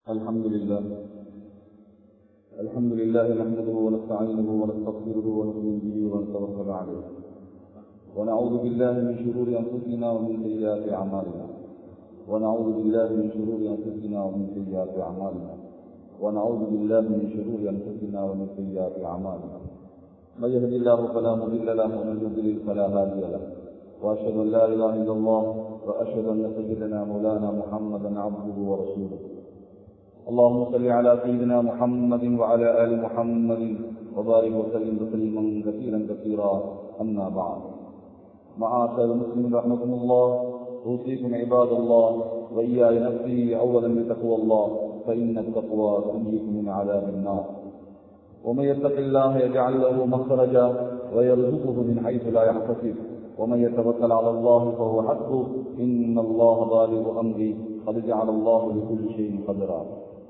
الحمد لله نحمده ونستعينه ونستغفره ونؤمن به ونتوكل عليه ونعوذ بالله من شرور أنفسنا ومن سيئات أعمالنا ونعوذ بالله من شرور أنفسنا ومن سيئات أعمالنا ونعوذ بالله من شرور أنفسنا ومن سيئات أعمالنا من يهد الله فلا مضل له ومن يضلل فلا هادي له وأشهد أن لا إله إلا الله وأشهد أن سيدنا مولانا محمدا عبده ورسوله اللهم صل على سيدنا محمد وعلى آل محمد وبارك وسلم تسليما كثيرا أما بعد. معاشر المسلمين رحمكم الله، أوصيكم عباد الله وإياي نفسي أولا بتقوى الله، فإن التقوى تنجيكم من عذاب النار. ومن يتق الله يجعل له مخرجا ويرزقه من حيث لا يحتسب، ومن يتوكل على الله فهو حسبه، إن الله بالغ أمره قد جعل الله لكل شيء قدرا.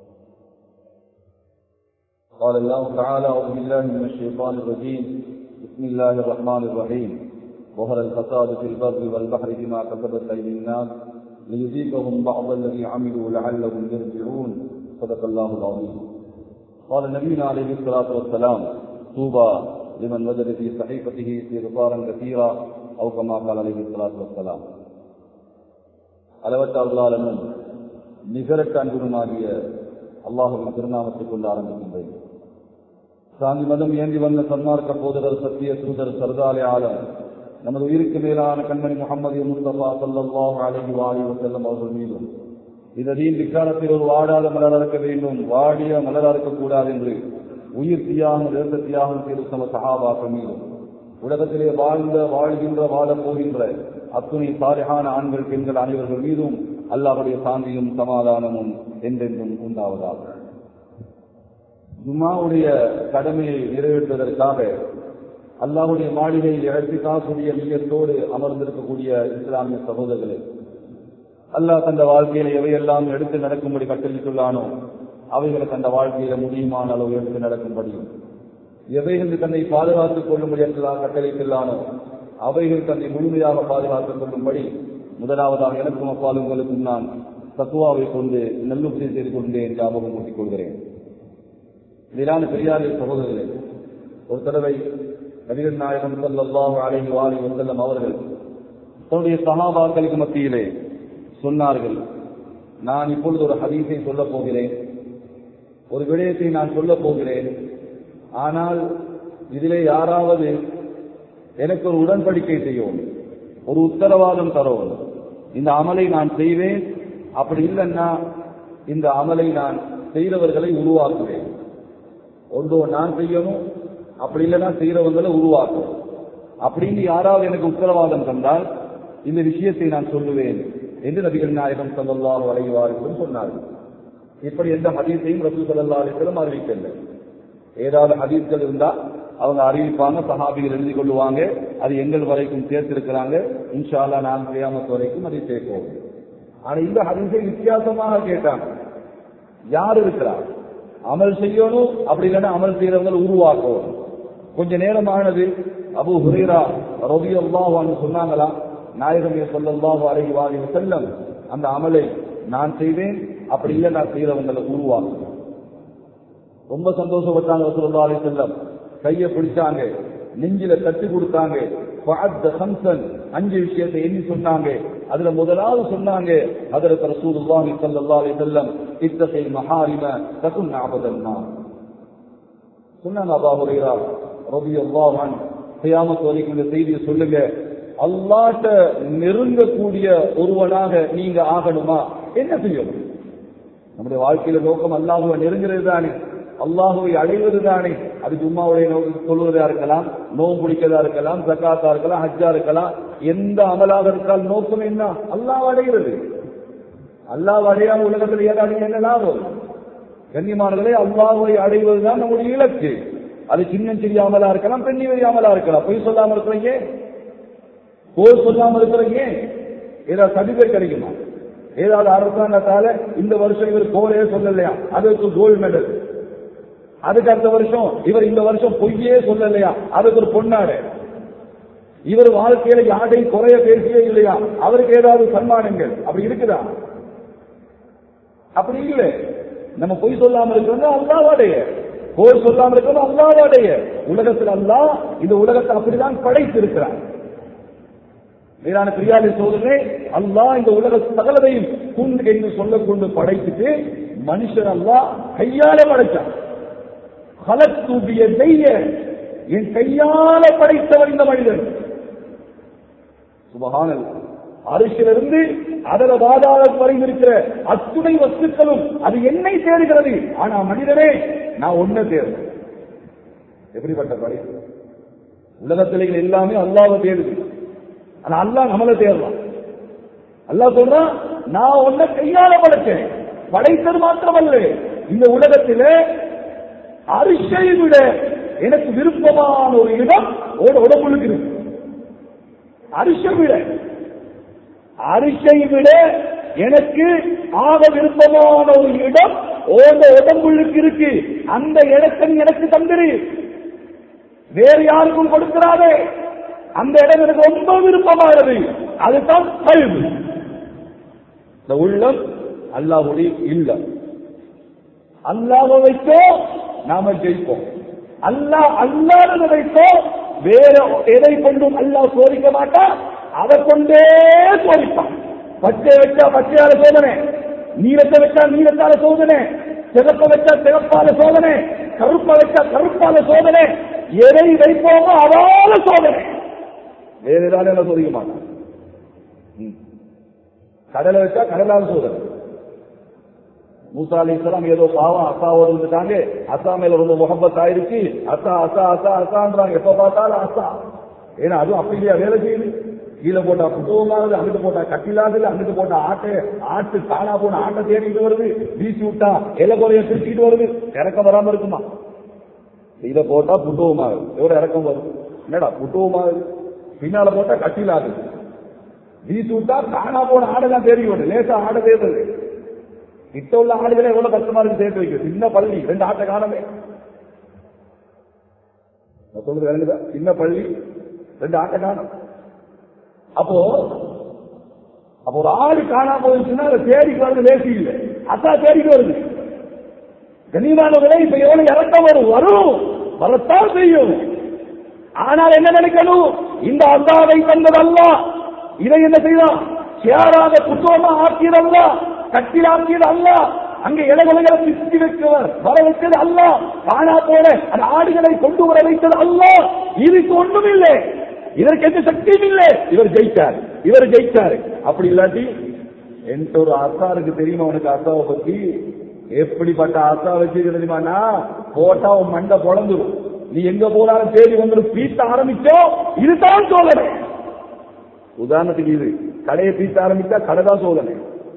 قال الله تعالى: أعوذ بالله من الشيطان الرجيم، بسم الله الرحمن الرحيم. ظهر الفساد في البر والبحر بما كسبت أيدي الناس ليذيقهم بعض الذي عملوا لعلهم يرجعون. صدق الله العظيم. قال نبينا عليه الصلاة والسلام: طوبى لمن وجد في صحيفته استغفارا كثيرا، أو كما قال عليه الصلاة والسلام. அளவற்ற அருளாளனும் நிகரற்ற அன்புமாகிய அல்லாஹ்வின் திருநாமத்தை கொண்டு ஆரம்பிக்கின்றேன். சாந்தி மதம் ஏந்தி வந்த சன்மார்க்க போதகர், சத்திய தூதர், சர்தாலே ஆலம், நமது உயிருக்கு மேலான கண்மணி முஹம்மது முஸ்தபா ஸல்லல்லாஹு அலைஹி வஸல்லம் அவர்கள் மீதும் இந்த தீன் விக்காலத்தில் ஒரு வாடாத மலர் அறுக்க வேண்டும், வாடிய மலர் அறுக்கக்கூடாது என்று உயிர் தியாகம், இறந்த தியாகம் செய்து சம சஹாபாக்கள் மீதும் உலகத்திலே வாழ்கின்ற வாழப் போகின்ற அத்துணை சாலிஹான ஆண்கள், பெண்கள் அனைவர்கள் மீதும் அல்லாஹ்வுடைய சாந்தியும் சமாதானமும் என்றென்றும் உண்டாவதாக. ஜும்ஆவுடைய கடமையை நிறைவேற்றுவதற்காக அல்லாஹ்வுடைய மாளிகையில் இஅ்திகாஃபுடைய நியத்தோடு அமர்ந்திருக்கக்கூடிய இஸ்லாமிய சகோதரர்களே, அல்லாஹ் தந்த வாழ்க்கையில எவையெல்லாம் எடுத்து நடக்கும்படி கட்டளையிட்டுள்ளானோ அவைகளை தந்த வாழ்க்கையில முடியுமான அளவு எடுத்து நடக்கும்படியும், எவைகள் தன்னை பாதுகாத்துக் கொள்ளும்படி எல்லாம் கட்டளையிட்டுள்ளானோ அவைகள் தன்னை முழுமையாக பாதுகாத்துக் கொள்ளும்படி முதலாவதாக எனக்கும் அப்பால் உங்களுக்கும் நான் தக்வாவை கொண்டு நல்லுபதேசம் செய்து கொண்டேன் ஞாபகம் ஊட்டிக் கொள்கிறேன். மேலான பெரியாரின் சகோதரர்களே, ஒரு தடவை நபிகள் நாயகம் ஸல்லல்லாஹு அலைஹி வஸல்லம் அவர்கள் தன்னுடைய சஹாபாக்களுக்கு மத்தியிலே சொன்னார்கள்: நான் இப்பொழுது ஒரு ஹதீஸை சொல்லப் போகிறேன், ஒரு விடயத்தை நான் சொல்லப் போகிறேன். ஆனால் இதிலே யாராவது எனக்கு ஒரு உடன்படிக்கை செய்யும், ஒரு உத்தரவாதம் தரும், இந்த அமலை நான் செய்வேன், அப்படி இல்லைன்னா இந்த அமலை நான் செய்தவர்களை உருவாக்குவேன். ஒன்றோ நான் செய்யணும், அப்படி இல்லைன்னா செய்யறவங்களை உருவாக்கும். அப்படின்னு யாராவது எனக்கு உத்தரவாதம் தந்தால் இந்த விஷயத்தை நான் சொல்லுவேன் என்று நபிகள் நாயகம் ஸல்லல்லாஹு அலைஹி வஸல்லம் சொன்னார்கள். இப்படி எந்த ஹதீஸையும் ரசூல் ஸல்லல்லாஹு அலைஹி வஸல்லம் அறிவிக்கவில்லை. ஏதாவது ஹதீஸ்கள் இருந்தா அவங்க அறிவிப்பாங்க, சஹாபிகள் எழுதி கொள்ளுவாங்க, அது எங்கள் வரைக்கும் சேர்த்திருக்கிறாங்க, இன்ஷா அல்லாஹ் நான் கியாமத் வரைக்கும் அதை சேர்ப்போம். ஆனா இந்த ஹதீஸை வித்தியாசமாக கேட்டாங்க. யார் இருக்கிறார்? அமல் செய்யணும், அப்படி இல்லைன்னா அமல் செய்யறவங்க உருவாக்கும். கொஞ்ச நேரமானது அபூ ஹுரைரா ரலியல்லாஹு அன்ஹு சொன்னாங்களா, நாயகமே ஸல்லல்லாஹு அலைஹி வஸல்லம் அந்த அமலை நான் செய்வேன், அப்படி இல்லை நான் செய்யறவங்களை உருவாக்கும். ரொம்ப சந்தோஷப்பட்டாங்க ரசூலுல்லாஹி அலைஹி வஸல்லம். கையை பிடிச்சாங்க, நெஞ்சில தட்டி கொடுத்தாங்க. அஞ்சு விஷயத்தை எண்ணி சொன்னாங்க. அதுல முதலாவது சொன்னாங்க, ஹதரத் ரசூலுல்லாஹி ஸல்லல்லாஹு அலைஹி வஸல்லம் இத்தகில் மஹாரிம தகுன் அபதன்னார் சொன்னாங்க. அபூ ஹுரைரா ரலியல்லாஹு அன்ஹு கியாமத் வரைக்கும் இந்த செய்தியை சொல்லுங்க, அல்லாஹ்ட்ட நெருங்கக்கூடிய ஒருவனாக நீங்க ஆகணுமா, என்ன செய்யணும்? நம்முடைய வாழ்க்கையில நோக்கம் அல்லாஹ்வை நெருங்கிறது தானே, அல்லாஹ்வை அடைவது தானே. அது ஜும்மாவுடைய சொல்வதா இருக்கலாம், நோன்பு பிடிக்கிறதா இருக்கலாம், ஜகாத்தா இருக்கலாம், ஹஜ்ஜா இருக்கலாம், எந்த அமலாக இருக்கால் நோக்கம் என்ன? அல்லாஹ் அடைகிறது. அல்லாஹ் அடையாம உலகத்தில் ஏதாவது என்ன லாபம்? கண்ணியமானவர்களே, அல்லாஹ்வை அடைவதுதான் நம்முடைய இலக்கு. அது சின்ன சிறிய அமலா இருக்கலாம், பெண்ணி பெரிய அமலா இருக்கலாம். பொய் சொல்லாம இருக்கிறீங்க, கோல் சொல்லாம இருக்கிறீங்க, ஏதாவது சர்டிபிகேட் கிடைக்குமா? ஏதாவது அரசாங்கத்தால இந்த வருஷம் இவர் கோலே சொல்லலையா, அதுக்கு கோல்டு மெடல். அதுக்கு அடுத்த வருஷம் இவர் இந்த வருஷம் பொய்யே சொல்லலையா, அதுக்கு ஒரு பொன்னாடு. இவர் வாழ்க்கையில யாரையும் குறைய பேசியே இல்லையா, அவருக்கு ஏதாவது சன்மானங்கள் அப்படி இருக்குதா? அப்படி இல்லை. நம்ம பொய் சொல்லாம இருக்கிறது அல்லாஹ்வுடைய, கோல் சொல்லாம இருக்கிறது அல்லாஹ்வுடைய. உலகத்தில் அல்லாஹ் இந்த உலகத்தை அப்படிதான் படைத்திருக்கிறார். மேலான பிரியாதி சோதனை, அல்லாஹ் இந்த உலக சகலதையும் குண்டு என்று சொல்ல கொண்டு படைத்துட்டு மனுஷன் அல்லாஹ் கையால படைச்சான். என் கையால படைத்தவன் இந்த மனிதன். சுபஹானல்லாஹ். அரிசிலிருந்து அதர பாதாளம் வரை இருக்கிற அத்துணை வஸ்துக்களும் அது என்னை தேடுகிறது. ஆனா மனிதனே நான் ஒன்ன தேடுறேன். எப்படிப்பட்ட படைப்பு! உலகத்திலே எல்லாமே அல்லாஹ்வை தேடுது. ஆனா அல்லாஹ் நம்மள தேடலாம். அல்லாஹ் சொல்றான், நான் ஒன்ன கையால படைச்சேன். படைத்தது மாத்திரமல்ல, இந்த உலகத்திலே அரிசை விட எனக்கு விருப்பமான ஒரு இடம் உடம்புக்கு இருக்கு. அரிசை விட எனக்கு ஆக விருப்பமான ஒரு இடம் உடம்புக்கு இருக்கு. அந்த இடத்தை எனக்கு தந்திரு, வேறு யாருக்கும் கொடுக்கிறாரே. அந்த இடம் எனக்கு ரொம்ப விருப்பமானது. அதுதான் கல்வி. இந்த உள்ளம் அல்லாஹ்வுடைய இல்லம். அல்லாஹ்வை வைத்தோ நாம ஜெயிப்போம். அல்லாஹ் அல்லாஹ்வை வைத்தோ வேற எதை கொண்டும் அல்லாஹ் சோதிக்க மாட்டான். அதை கொண்டே சோதிப்பான். பச்சை வச்சா பச்சையால சோதனை, நீளத்தை வச்சா நீளத்தால சோதனை, சிகப்ப வச்சா சிகப்பால சோதனை, கருப்ப வச்சா கருப்பால சோதனை. எதை வைப்போமோ அதால சோதனை. வேற ஏதாவது சோதிக்க மாட்டான். கடலை வச்சா கடலால சோதனை. மூசா அலைஹிஸ்ஸலாம் ஏதோ பாவம் அசாவோடு இருந்துட்டாங்க. அசா மேல ரொம்ப முகப்பத் ஆயிடுச்சு. அசா அசா அசா அசான்றாங்க. எப்ப பார்த்தாலும் அசா. ஏன்னா அதுவும் அப்படியா வேலை செய்யுது. கீழே போட்டா புத்தகமாகுது, அங்கிட்டு போட்டா கட்டிலாகுது, அங்கிட்டு போட்டா ஆட்டு காணா போன ஆட்டை தேடிட்டு வருது, வீசி விட்டா எல்லை குறைய திருச்சிட்டு வருது. இறக்கம் வராம இருக்குமா? இதை போட்டா புத்தகமாகுது, எவ்வளவு இறக்கம் வரும்? என்னடா புத்தகமாகுது, பின்னால போட்டா கட்டிலாகுது, வீசி விட்டா காணா போன ஆடைதான் தேடி வருது. லேசா ஆடை தேடுறது. இப்ப உள்ள ஆடுகளை எவ்வளவு கஷ்டமா இருக்கு சேர்த்து வைக்க. சின்ன பள்ளி 2 ஆட்டை காணமே. சொல்றது விளங்குதா? சின்ன பள்ளி 2 ஆட்டை காணும். அப்போ ஒரு ஆடு காணாம போயிடுச்சுன்னா அதை தேடிக்கு வருது லேசி இல்லை. அசா தேடிக்கு வருது. கண்ணியமானவர்களே, இப்ப எவ்வளவு இறக்கம் வரும் வரத்தான் செய்யும். ஆனால் என்ன நினைக்கணும்? இந்த அல்லாஹ்வை தந்தது அல்லாஹ். இதை என்ன செய்யலாம்? சேராத புத்தகமா ஆக்கியது அல்லாஹ், கட்டிலாக்கியது அல்லாஹ், அங்கே இடைவெளிகளை பிரித்து வைக்கிறவர் வர வைத்தது அல்லாஹ், காணா போல அந்த ஆடுகளை கொண்டு வர வைத்தது அல்லாஹ். இதுக்கு ஒன்றும் இல்லை, இதற்கு எந்த சக்தியும் இல்லை. இவர் ஜெயிச்சாரு. அப்படி இல்லாட்டி எந்த ஒரு அசாருக்கு தெரியுமா? அவனுக்கு அசாவை பத்தி எப்படிப்பட்ட அசா வச்சிருக்கா? போட்டா உன் மண்டை பொழந்துரும். நீ எங்க போனாலும் தேடி வந்துடும். பீத்த ஆரம்பிச்சோ இதுதான் சோதனை. உதாரணத்துக்கு இது கடையை பீத்த ஆரம்பிச்சா கடைதான் சோதனை.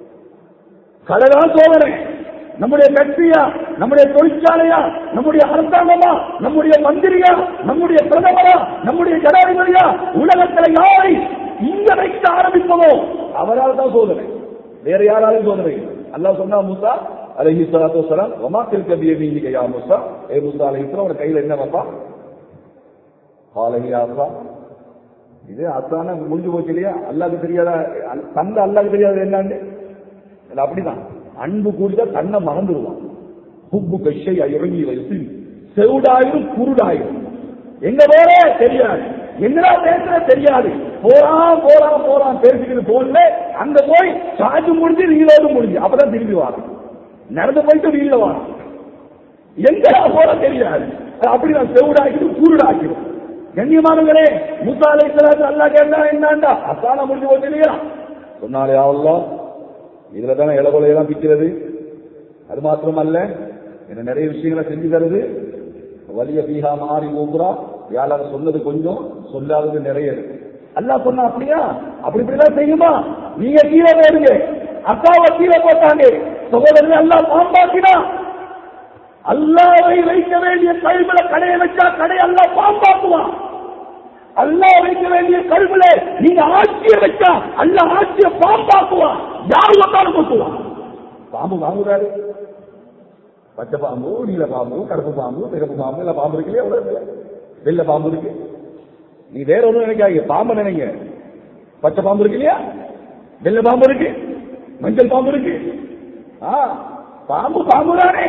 நம்முடைய கட்சியா, நம்முடைய தொழிற்சாலையா, நம்முடைய அரசாங்கமா, நம்முடைய மந்திரியா, நம்முடைய பிரதமரா, நம்முடைய ஜனாதிபதியா, உலகத்தில் யாரை இங்க வைக்க ஆரம்பிப்பதோ அவரால் தான் சோதனை. வேற யாராலும் சோதனை. அல்லாஹ் சொன்னா மூசா அலைஹிஸ்ஸலாத்து வஸ்ஸலாம், வமா தில்க பியமீனிக யா மூசா, ஏ மூசா அலைஹிஸ்ஸலாம் உங்க கையில என்ன வைப்பா? காலையா அசா. இது அசான முடிஞ்சு போச்சு இல்லையா? அல்லாஹ்க்கு தெரியாதா? தந்த அல்லாஹ்க்கு தெரியாத என்னன்னு? அப்படிதான் அன்பு கூடிதான் தன்னை மறந்துடுவான். புப்பு கஷை இறங்கி வயசு செவுடாயிரும் குருடாயிரும். எங்க போற தெரியாது, என்னடா பேசுற தெரியாது. போறான் பேசிக்கிட்டு போன்ல அங்க போய் சார்ஜ் முடிஞ்சு ரீலோடு முடிஞ்சு அப்பதான் திரும்பி வாரம். நடந்து போயிட்டு ரீல வாரம். எங்கடா போற தெரியாது. அப்படிதான் செவுடாக்கிடும் குருடாக்கிடும். கண்ணியமானவர்களே, மூசா அலைஹிஸ்ஸலாம் அல்லாஹ் கேட்டா என்னண்டா அசான முடிஞ்சு போச்சு இல்லையா? சொன்னாலே அல்லாஹ் இதுலதானே இளவலையெல்லாம் பிக்கிறது. அது மாத்திரமல்ல, என்ன நிறைய விஷயங்களை செஞ்சு தருது. வலிய பீஹா மாறி ஊங்குறா. யாராவது சொன்னது கொஞ்சம், சொல்லாதது நிறைய இருக்கு. அல்லாஹ் சொன்னா அப்படியா? அப்படிதான் செய்யுமா? நீங்க கீழே போடுங்க. அக்காவை கீழே போட்டாங்க. சகோதரர்கள் அல்லாஹ் பாம்பாக்கினா. அல்லாஹ்வை வைக்க வேண்டிய கல்வில கடையை வச்சா கடை அல்லாஹ் பாம்பாக்குவான். அல்லாஹ் வைக்க வேண்டிய கல்வில நீங்க ஆட்சியை வச்சா அல்லாஹ் ஆட்சியை பாம்பாக்குவான். யாரு வந்தாலும் கொத்துவான். பாம்பு வாங்குறாரு. பச்சை பாம்பு, நீல பாம்பு, கருப்பு பாம்பு, சிகப்பு பாம்பு, இல்ல பாம்பு இருக்கு இல்லையா? வெள்ள பாம்பு இருக்கு. நீ வேற ஒண்ணும் நினைக்காங்க, பாம்பு நினைங்க. பச்சை பாம்பு இருக்கு இல்லையா? வெள்ள பாம்பு இருக்கு, மஞ்சள் பாம்பு இருக்கு. பாம்பு பாம்புதானே.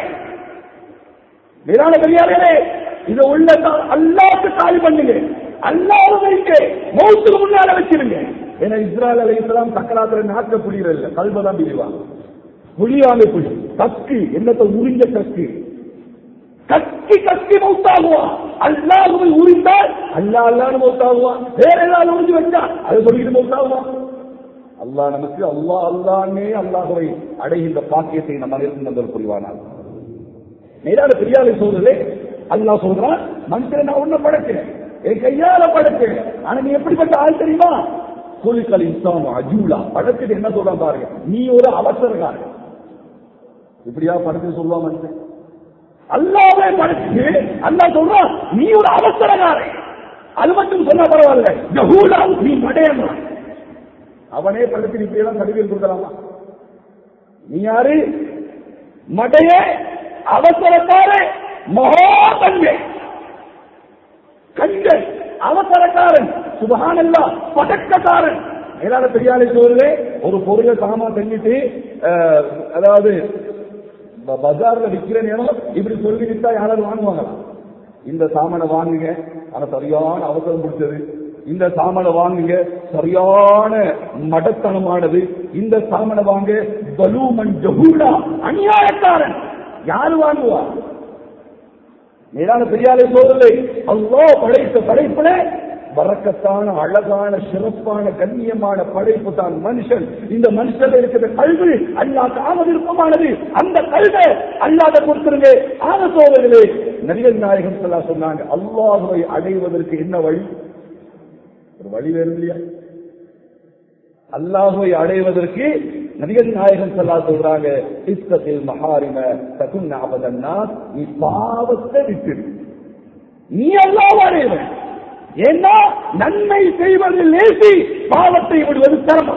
மேலான பெரியாரே, இதை உள்ள அல்லாஹ்வுக்கு தாய் பண்ணுங்க, அல்லாஹ்வுக்கு மௌத்துக்கு முன்னால வச்சிருங்க. ஏன்னா இஸ்ராயல் அலைஹிஸ்ஸலாம் சக்கராத்துல நாக்க புலியல, கல்பதான் பிரிவாங்க. புலியாலே புலி கக்கு என்னத்தை உறிஞ்ச கக்கு கக்கி கக்கி மௌத்தாகுவான். அல்லாஹ்வை உரிந்தால் அல்லாஹ் அல்லாஹ்னு மௌத்தாகுவான். வேற ஏதாவது உறிஞ்சு வச்சா அதை சொல்லிட்டு மௌத்தாகுவான். அல்லாஹ் நமக்கு அல்லாஹ் அல்லாஹ்னே அல்லாஹ்வை அடைகின்ற பாக்கியத்தை நம்ம இருந்து புரிவானால். மேலான பெரியாரை சொல்றதே அல்லாஹ் சொல்றான், மனுஷனை நான் ஒண்ணு படைக்கிறேன், என் கையால படைக்கிறேன். ஆனா நீ எப்படிப்பட்ட ஆள் தெரியுமா? குலிக்கல் இன்சான் அஜூலா. படைச்சது என்ன சொல்றான் பாருங்க, நீ ஒரு அவசரக்காரன். இப்படியா படைச்சு சொல்லுவான் மனுஷன்? அல்லாஹ்வே படைச்சு அல்லாஹ் சொல்றான் நீ ஒரு அவசரக்காரன். அது மட்டும் சொன்னா பரவாயில்ல, ஜஹூலா நீ மடையன். அவனே படைச்சு இப்படியெல்லாம் கடிதம் கொடுக்கலாமா? நீ யாரு? மடைய, அவசரக்கார, மகாகஞ்சை, கஞ்சன், அவசரக்காரன், சுபஹானல்லாஹ், பதக்கக்காரன். மேலான பெரியாரை சொல்றே, ஒரு பொருளை சாமா தங்கிட்டு அதாவது பஜார்ல விற்கிற நேரம் இப்படி சொல்லி வித்தா யாராவது வாங்குவாங்களா? இந்த சாமானை வாங்குங்க, ஆனா சரியான அவசரம் பிடிச்சது. இந்த சாமானை வாங்குங்க, சரியான மடத்தனமானது. இந்த சாமானை வாங்க பலூமன் ஜஹூலா, அநியாயக்காரன். யாரு வாங்குவா? மேலான பெரியாரை சோதனை, அல்லாஹ் படைத்த படைப்புல வரக்கத்தான அழகான சிறப்பான கண்ணியமான படைப்பு தான் மனுஷன். இந்த மனுஷன் இருக்கிற கல்வி அல்லாஹ் விருப்பமானது. அந்த கல்வை அல்லாஹ் கொடுத்திருங்க. ஆன சோதனைகளே, நபிகள் நாயகம் ஸல்லல்லாஹு அலைஹி வஸல்லம் சொன்னாங்க, அல்லாஹ்வை அடைவதற்கு என்ன வழி? ஒரு வழி வேணும் இல்லையா? அல்லாஹ்வை அடைவதற்கு நபிகள் நாயகம் ஸல்லல்லாஹு அலைஹி வஸல்லம் சொல்றாங்க, இஸ்தகில் மஹாரிம தகுன் அபதன்னா. நீ பாவத்தை விட்டு நீ அல்லாஹ்வை அடைவ. ஏன்னா நன்மை செய்வது லேசி, பாவத்தை விடுவது சிரமம்.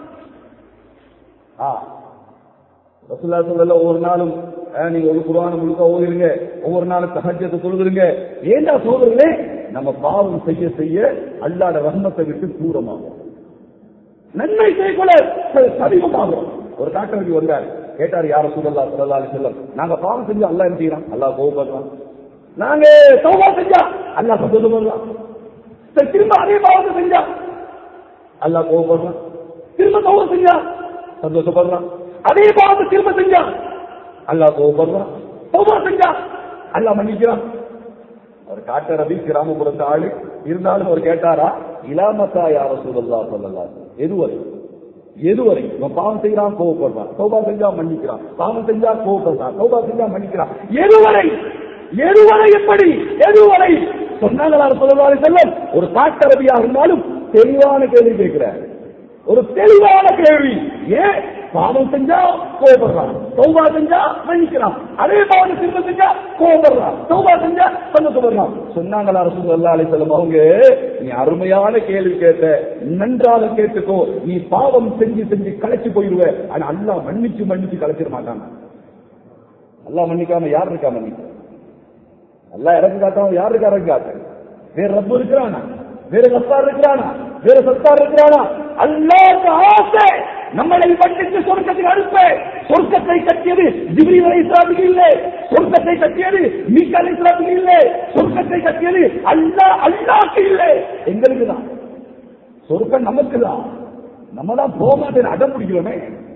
ரசூலுல்லாஹி ஸல்லல்லாஹு அலைஹி வஸல்லம் ஒவ்வொரு நாளும் நீங்க ஒரு குர்ஆன் முழுக்க ஓதுறீங்க, ஒவ்வொரு நாளும் தஹஜ்ஜத் தொழுகிறீங்க. ஏண்டா சொல்றீங்க? நம்ம பாவம் செய்ய செய்ய அல்லாஹ்வுடைய ரஹ்மத்தை விட்டு தூரமாகும், நன்மை செய்யக்கூட சமீபமாகும். ஒரு காட்டவதி வந்தார், கேட்டார், யார் ரசூலுல்லாஹி ஸல்லல்லாஹு அலைஹி வஸல்லம், நாங்க பாவம் செஞ்சா அல்லாஹ் என்ன செய்யறான்? அல்லாஹ் கோபப்படுறான். நாங்க தௌபா செஞ்சா அல்லாஹ் சந்தோஷப்படுறான். திரும்ப அதே பாவத்தை செஞ்சா அல்லாஹ் கோபப்படுறான். திரும்ப தௌபா செஞ்சா சந்தோஷப்படுறான். அதே பாவத்தை திரும்ப செஞ்சா அல்லாஹ் கோபப்படுறான். தௌபா செஞ்சா அல்லாஹ் மன்னிக்கிறான். அவர் காட்ட ரபி கிராமப்புறத்து ஆளு இருந்தாலும் அவர் கேட்டாரா, இலாமத்தா யா ரசூலுல்லாஹி ஸல்லல்லாஹு அலைஹி வஸல்லம், எதுவரை எதுவரை இவன் பாவம் செய்யறான், கோபப்படுறான், தௌபா செஞ்சா மன்னிக்கிறான், பாவம் செஞ்சா கோபப்படுறான், தௌபா செஞ்சா மன்னிக்கிறான், எதுவரை எதுவரை எப்படி எதுவரை சொன்னாங்களா ஸல்லல்லாஹு அலைஹி வஸல்லம்? ஒரு காட்டரபியா இருந்தாலும் தெளிவான கேள்வி கேட்கிறார், ஒரு தெளிவான கேள்வி. ஏன் பாவம் செஞ்சா கோபப்படுறான், தௌபா செஞ்சா மன்னிக்கிறான், அதே பாவம் திரும்ப செஞ்சா கோபப்படுறான், தௌபா செஞ்சா சந்தோஷப்படுறான். சொன்னாங்களா ரசூலுல்லாஹி அலைஹி வஸல்லம் அவங்க, நீ அருமையான கேள்வி கேட்ட, நன்றாக கேட்டுக்கோ. நீ பாவம் செஞ்சு செஞ்சு கலைச்சு போயிடுவ, ஆனா அல்லாஹ் மன்னிச்சு மன்னிச்சு கலைச்சிட மாட்டாங்க. அல்லாஹ் மன்னிக்காம யார் இருக்கா? மன்னிக்க அல்லாஹ் இறக்கு காட்டாம யார் இருக்கா? இறக்கு காட்ட. வேற ரப்பு இருக்கிறானா? வேற கஃபார் இருக்கிறானா? வேற சத்தார் இருக்கிறானா? அல்லாஹ்வுக்கு ஆசை நம்மளை மன்னித்து சொர்க்கத்துக்கு அனுப்ப. சொர்க்கத்தை கட்டியது ஜிப்ரீல் அலைஹிஸ்ஸலாத்துக்கு இல்லை, சொர்க்கத்தை கட்டியது மீகா அலைஹிஸ்ஸலாத்துக்கு இல்லை, சொர்க்கத்தை கட்டியது அல்லாஹ்வுக்கு இல்லை, எங்களுக்கு தான். சொர்க்கம் நமக்கு தான். நம்ம தான் போக மாட்டேன் அடம் பிடிக்கிறோமே.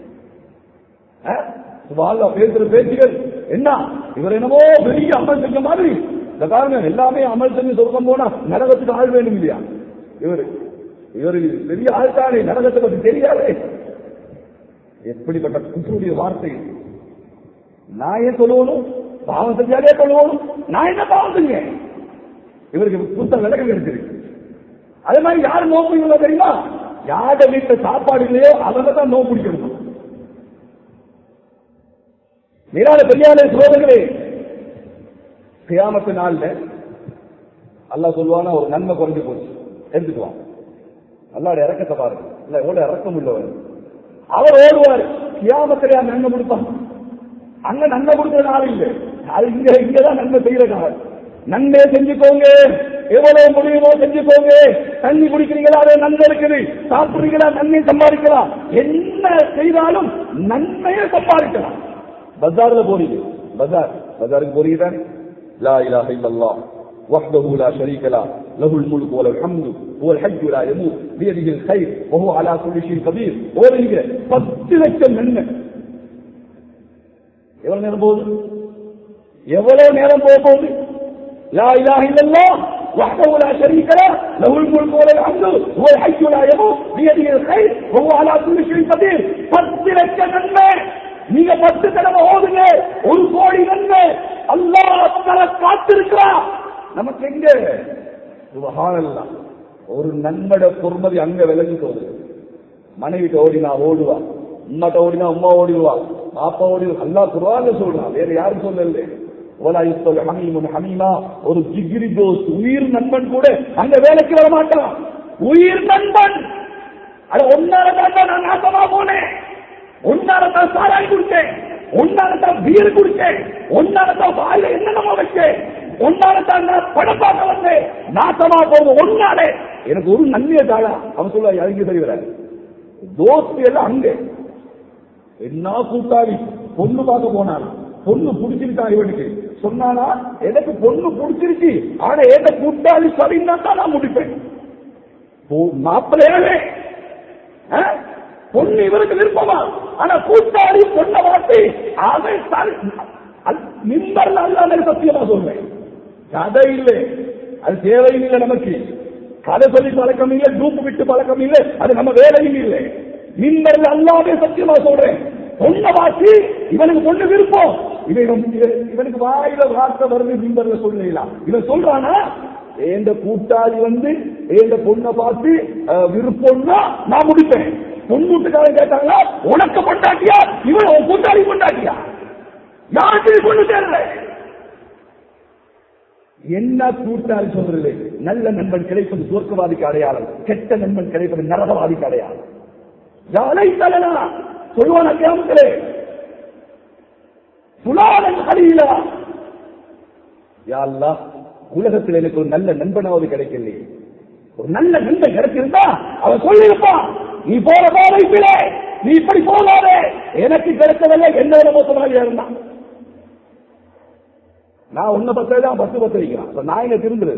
சுப்ஹானல்லாஹ், பேசுற பேச்சுகள் என்ன, இவர் என்னமோ பெரிய அமல் செஞ்ச மாதிரி. இந்த காரணம் எல்லாமே அமல் செஞ்சு சொர்க்கம் போனா நரகத்துக்கு ஆள் வேணும் இல்லையா? இவரு பெரிய ஆள் தானே, நரகத்தை பற்றி தெரியாதே. எப்படிப்பட்ட குற்றக்கூடிய வார்த்தை! நான் ஏன் சொல்லணும்? பாவம் செஞ்சாலே சொல்லணும். நான் என்ன பாவம் செஞ்ச? இவருக்கு புத்தக விளக்கம் கிடைச்சிருக்கு. அதே மாதிரி யார் நோக்கு தெரியுமா? யார வீட்டுல சாப்பாடு இல்லையோ அவங்க தான் நோக்கு பிடிக்கணும். மேலான பெரியாரே சோதர்களே, கியாமத்து நாள்ல அல்லாஹ் சொல்லுவானா, ஒரு நன்மை குறைஞ்சு போச்சு எடுத்துக்குவான். அல்லாஹ்வுடைய இரக்கத்தை பாருங்க, இல்ல எவ்வளவு இரக்கம் உள்ளவர். அவர் ஓடுவார், கியாமத்திலே நன்மை கொடுப்பான். அங்க நன்மை கொடுக்கிற நாள் இல்லை, அது இங்கதான் நன்மை செய்யற நாள். நன்மை செஞ்சுக்கோங்க, எவ்வளவு முடியுமோ செஞ்சுக்கோங்க. தண்ணி குடிக்கிறீங்களா, அதே நன்மை இருக்குது. சாப்பிடுறீங்களா, நன்மை சம்பாதிக்கலாம். என்ன செய்தாலும் நன்மையை சம்பாதிக்கலாம். பஜார்ல போறீங்க, பஜாருக்கு போறீங்க தானே, லா இலாஹ இல்லல்லாஹ் வஹ்தஹு லா ஷரீக லஹ் லஹுல் முல்கு வலல் ஹம்து ஹுவல் ஹய்யு லா யமூத் பியதிஹில் கைர் வஹுவ அலா குல்லி ஷைஇன் கதீர். ஓதுங்க 10 லட்சம் நன்மை. எவ்வளவு நேரம் போகுது? எவ்வளவு நேரம் போகுது? லா இலாஹ இல்லல்லாஹ் வஹ்தஹு லா ஷரீக லஹ் லஹுல் முல்கு வலல் ஹம்து ஹுவல் ஹய்யு லா யமூத் பியதிஹில் கைர் வஹுவ அலா குல்லி ஷைஇன் கதீர். 10 லட்சம் நன்மை. நீங்க 10 தடவை ஓதுங்க, 1 கோடி நன்மை அல்லாஹ் தஆலா காத்திருக்கிறார். நமக்கு எங்க சுப்ஹானல்லாஹ் ஒரு நன்மட பொறுமதி அங்க விளங்கி போகுது. மனைவிட்ட ஓடினா ஓடுவா, உம்மாட்ட ஓடினா உம்மா ஓடிடுவா, பாப்பா ஓடிடுவா. அல்லாஹ் குர்ஆன்ல சொல்றான், வேற யாரும் சொல்லல. வலா யுஸ்தல் ஹமீமுன் ஹமீமா, ஒரு ஜிகிரி தோஸ்த் உயிர் நண்பன் கூட அங்க வேலைக்கு வர மாட்டான். உயிர் நண்பன் அட ஒன்னாலதான் நான் நாசமா போனேன், ஒன்னாலதான் சாராய் குடிச்சேன், ஒன்னாலதான் பீர் குடிச்சேன், ஒன்னாலதான் வாயில என்னென்னமோ வச்சேன், ஒன்னாலதான் நான் படம் பார்க்க வந்தேன், நாசமா போகுது ஒன்னாலே எனக்கு ஒரு நன்மையை தாழா. அவன் சொல்ல இறங்கி தெரிகிறார் தோஸ்து எல்லாம் அங்க என்ன கூட்டாளி பொண்ணு பார்க்க போனான், பொண்ணு பிடிச்சிருக்கா இவனுக்கு சொன்னானா, எனக்கு பொண்ணு பிடிச்சிருச்சு ஆனா எந்த கூட்டாளி சரின்னா தான் நான் முடிப்பேன். மாப்பிள்ளையாவே பொண்ணு இவருக்கு விருப்பமா, ஆனா கூட்டாளி பொண்ணை வார்த்தை மிம்பர்ல அல்லாத சத்தியமா சொல்றேன். கதை இல்லை, அது தேவையும் நமக்கு. கதை சொல்லி பழக்கம் இல்லை, டூப்பு விட்டு பழக்கம் இல்லை, அது நம்ம வேலையும் இல்லை. மிம்பர்ல அல்லாத சத்தியமா சொல்றேன். பொண்ணை வாசி இவனுக்கு பொண்ணு விருப்பம், இவனுக்கு வாயில வார்த்தை வருது, மிம்பர்ல சொல்லலாம். இவன் சொல்றானா எந்த கூட்டாளி எந்த பொண்ணை பார்த்து விருப்பம்னா நான் முடிப்பேன். பொண்ணுட்டுக்காரன் கேட்டாங்களா உனக்கு கொண்டாட்டியா, இவன் உன் கூட்டாளி கொண்டாட்டியா, யாருக்கு கொண்டு சேரல. என்ன கூட்டாளி சொல்றது? நல்ல நண்பன் கிடைப்பது சுவர்க்கவாதிக்கு அடையாளம், கெட்ட நண்பன் கிடைப்பது நரகவாதிக்கு அடையாளம். யாரை தலனா சொல்லுவான கிராமத்திலே புலாலன் ஹலீலா, யா அல்லாஹ் உலகத்தில் எனக்கு ஒரு நல்ல நண்பனாவது கிடைக்கலையே. ஒரு நல்ல நண்பன் கிடைச்சிருந்தா அவன் சொல்லியிருப்பான், நீ போற பாதையில நீ இப்படி போகாதே, எனக்கு கிடைச்சதில்லை, என்ன மோசமாக இருந்தான். நான் உன்னை பத்தான் 10 வைக்கிறான், நான் என்ன திருந்துரு.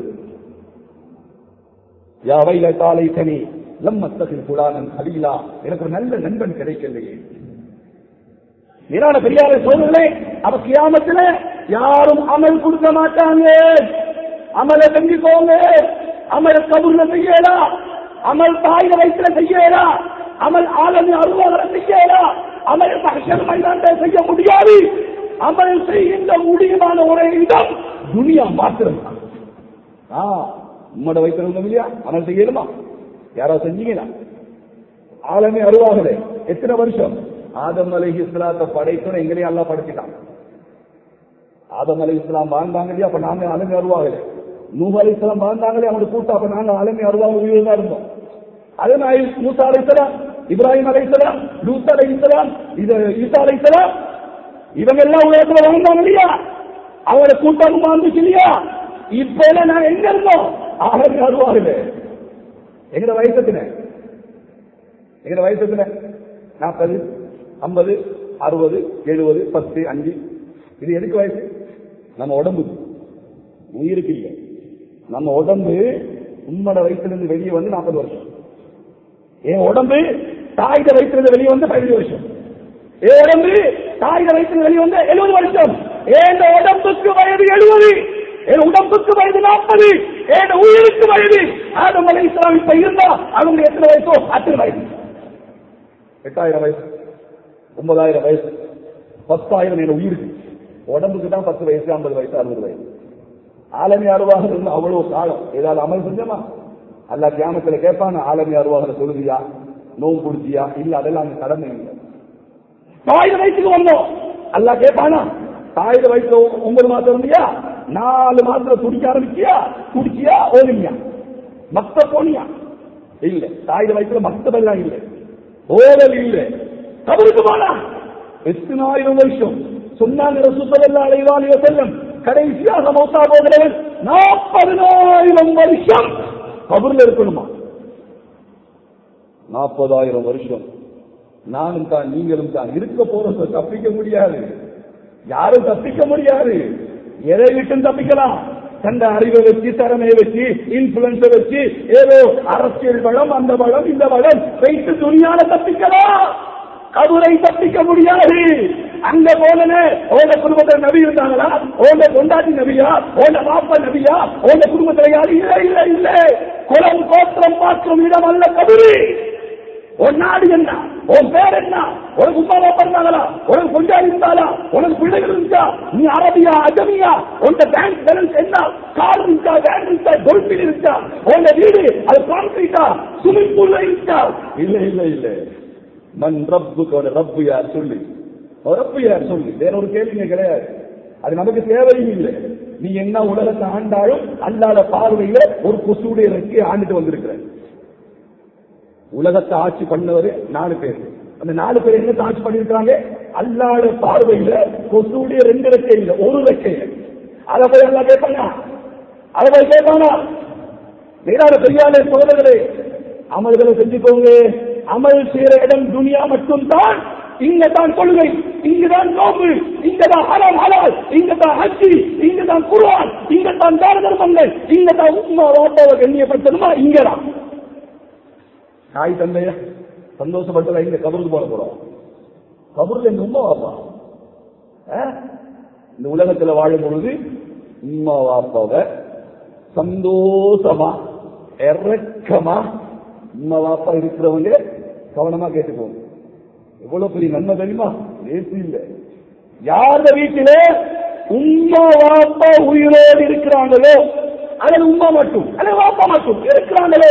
யா வைல தாலை தனி லம்மத்தகில் புலானன் ஹலீலா, எனக்கு ஒரு நல்ல நண்பன் கிடைக்கலையே. நீரான பெரியாரை சோழர்களே, அவ கியாமத்துல யாரும் அமல் கொடுக்க மாட்டாங்க. அமலை செஞ்சுக்கோங்க, அமல் கபூர்ல செய்யலாம், அமல் தாயிர வயிற்றுல செய்யலாம், அமல் ஆலமி அருவாகர செய்யலாம், அமல் மஹ்ஷர் மைதானத்தில் செய்ய முடியாது. அமல் செய்கின்ற முடியுமான ஒரே இடம் துனியா மாத்திரம். உம்மோட வயிற்று இல்லையா, அமல் செய்யணுமா? யாராவது செஞ்சீங்களா? ஆலமி அருவாகல எத்தனை வருஷம்? ஆதம் அலைஹிஸ்ஸலாத்தை படைக்கணும், எங்களையும் அல்லாஹ் படைச்சிட்டான். ஆதம் அலைஹிஸ்ஸலாம் வாழ்ந்தாங்க இல்லையா, அப்ப நாங்க ஆலமி அருவாகல. நூஹ் அலைஹிஸ்ஸலாம் வாழ்ந்தாங்களே, அவங்க கூட்டம், அப்ப நாங்க ஆலமி அருவாக உயிர் தான் இருந்தோம். அதே மாதிரி மூசா அலைஹிஸ்ஸலாம், இப்ராஹிம் அலைஹிஸ்ஸலாம், லூத் அலைஹிஸ்ஸலாம், ஈசா அலைஹிஸ்ஸலாம், இவங்க எல்லாம் உலகத்துல வாழ்ந்தாங்க இல்லையா, அவங்களோட கூட்டம் வாழ்ந்துச்சு இல்லையா. இப்ப எல்லாம் நாங்க எங்க இருந்தோம்? ஆலமி அருவாகல. எங்கட வயசத்தின 40, 50, 60, 70, 10, 5. இது எதுக்கு வயசு? நம்ம உடம்பு, உயிருக்கு இல்லை. நம்ம உடம்பு உம்மோட வயசுலேருந்து வெளியே வந்து 40 வருஷம். என் உடம்பு தாயிட வயசுலேருந்து வெளியே வந்து 15 வருஷம். என் உடம்பு தாயிட வயசுல வெளியே வந்து 70 வருஷம். என் உடம்புக்கு வயது 70, என் உடம்புக்கு வயது 40, என் உயிருக்கு வயது. ஆதம் அலைஹிஸ்ஸலாம் இப்ப இருந்தா அவங்க எத்தனை வயசோ அத்தனை வயசு. 8000 வயசு, 9000 வயசு, 10,000 என் உயிருக்கு. உடம்புக்கு தான் 10 வயசு, 50 வயசு, 60 வயசு. ஆலமி அருவாக இருந்து அவ்வளவு காலம் ஏதாவது அமல் செஞ்சமா? அல்லாஹ் கியாமத்துல கேட்பான, ஆலமி அருவாக சொல்லுவியா, நோம்பு குடிச்சியா? இல்ல, அதெல்லாம் கடமை இல்லை. தாயிர வயசுக்கு வந்தோம், அல்லாஹ் கேட்பானா, தாயிர வயசுல 9 மாசம் இருந்தியா, 4 மாசத்துல துடிக்க ஆரம்பிச்சியா, குடிச்சியா, ஓடுமியா, மத்த போனியா? இல்ல, தாயிர வயசுல மத்ததெல்லாம் இல்லை, ஓடல் இல்லை. கபருக்கு போனா 8000 வருஷம் சொன்னாங்க ரசூல் ஸல்லல்லாஹு அலைஹி வஸல்லம். கடைசியாக மௌத்தா போகிறவன் 40,000 வருஷம் கபர்ல இருக்கணுமா? 40,000 வருஷம் நானும் தான் நீங்களும் தான் இருக்க போறோம், தப்பிக்க முடியாது. யாரும் தப்பிக்க முடியாது. எதை விட்டும் தப்பிக்கலாம். தந்த அறிவை வச்சு, திறமையை வச்சு, இன்ஃபுளுன்ஸை வச்சு, ஏதோ அரசியல் வளம், அந்த வளம், இந்த வளம் வைத்து துணியால தப்பிக்கலாம். கபரை தப்பிக்க முடியாது. அங்க போன உங்க குடும்பத்தில் நபி இருந்தாங்களா? உங்க கொண்டாட்டி நபியா? உங்க பாப்பா நபியா? உங்க குடும்பத்தில் யாரு? இல்ல இல்ல இல்ல. குலம் கோத்திரம் பார்க்கும் இடம் அல்ல கபரு. உன் நாடு என்ன? உன் பேர் என்ன? உனக்கு உமா பாப்பா இருந்தாங்களா? உனக்கு கொண்டாடி இருந்தாளா? உனக்கு பிள்ளைகள் இருந்தா? நீ அரபியா அஜமியா? உன் பேங்க் பேலன்ஸ் என்ன? கார் இருக்கா? வேன் இருக்கா? டொல்பின் இருக்கா? உங்க வீடு அது கான்கிரீட்டா? ஸ்விமிங் பூல்ல இருக்கா? இல்ல இல்ல இல்ல. மண் ரப்புக்கு ரப்பு யார் சொல்லு, ரப்பு யார் சொல்லு. வேற ஒரு கேள்விங்க கிடையாது. அது நமக்கு தேவையும் இல்லை. நீ என்ன உலகத்தை ஆண்டாலும் அல்லாத பார்வையில ஒரு கொசுடைய ரெக்கை ஆண்டுட்டு வந்திருக்கிற. உலகத்தை ஆட்சி பண்ணவர் 4 பேர். அந்த 4 பேர் என்ன ஆட்சி பண்ணிருக்காங்க? அல்லாத பார்வையில கொசுடைய 2 ரெக்கை இல்லை, ஒரு ரெக்கை. அதை போய் எல்லாம் கேட்பாங்க, அதை போய் கேட்பாங்க. வேறாத பெரியாலே சோதர்களே, அமல்களை செஞ்சுக்கோங்க. அமல் செய்யற இடம் துனியா மட்டும்தான். இங்கதான் கொள்கை, இங்கதான் நோம்பு, இங்கதான் ஹலால் ஹலால், இங்கதான் ஹஜ்ஜி, இங்கதான் குர்ஆன், இங்கதான் தான தர்மங்கள், இங்கதான் உம்மா வாப்பாவை கண்ணியப்படுத்தணுமா? இங்கதான். தாய் தந்தைய சந்தோஷப்பட்டதா? இங்க கபருக்கு போட போறோம். கபருக்கு எங்க உம்மா வாப்பா இந்த உலகத்துல வாழும் பொழுது உம்மா வாப்பாவை சந்தோஷமா இறக்கமா உம்மா வாப்பா இருக்கிறவங்க கவனமா கேட்டுக்கோங்க. எவ்வளவு பெரிய நன்மை தெரியுமா? பேசி இல்லை. யார வீட்டிலே உம்மா வாப்பா உயிரோடு இருக்கிறாங்களோ, அல்லது உம்மா மட்டும் அல்லது வாப்பா மட்டும் இருக்கிறாங்களோ,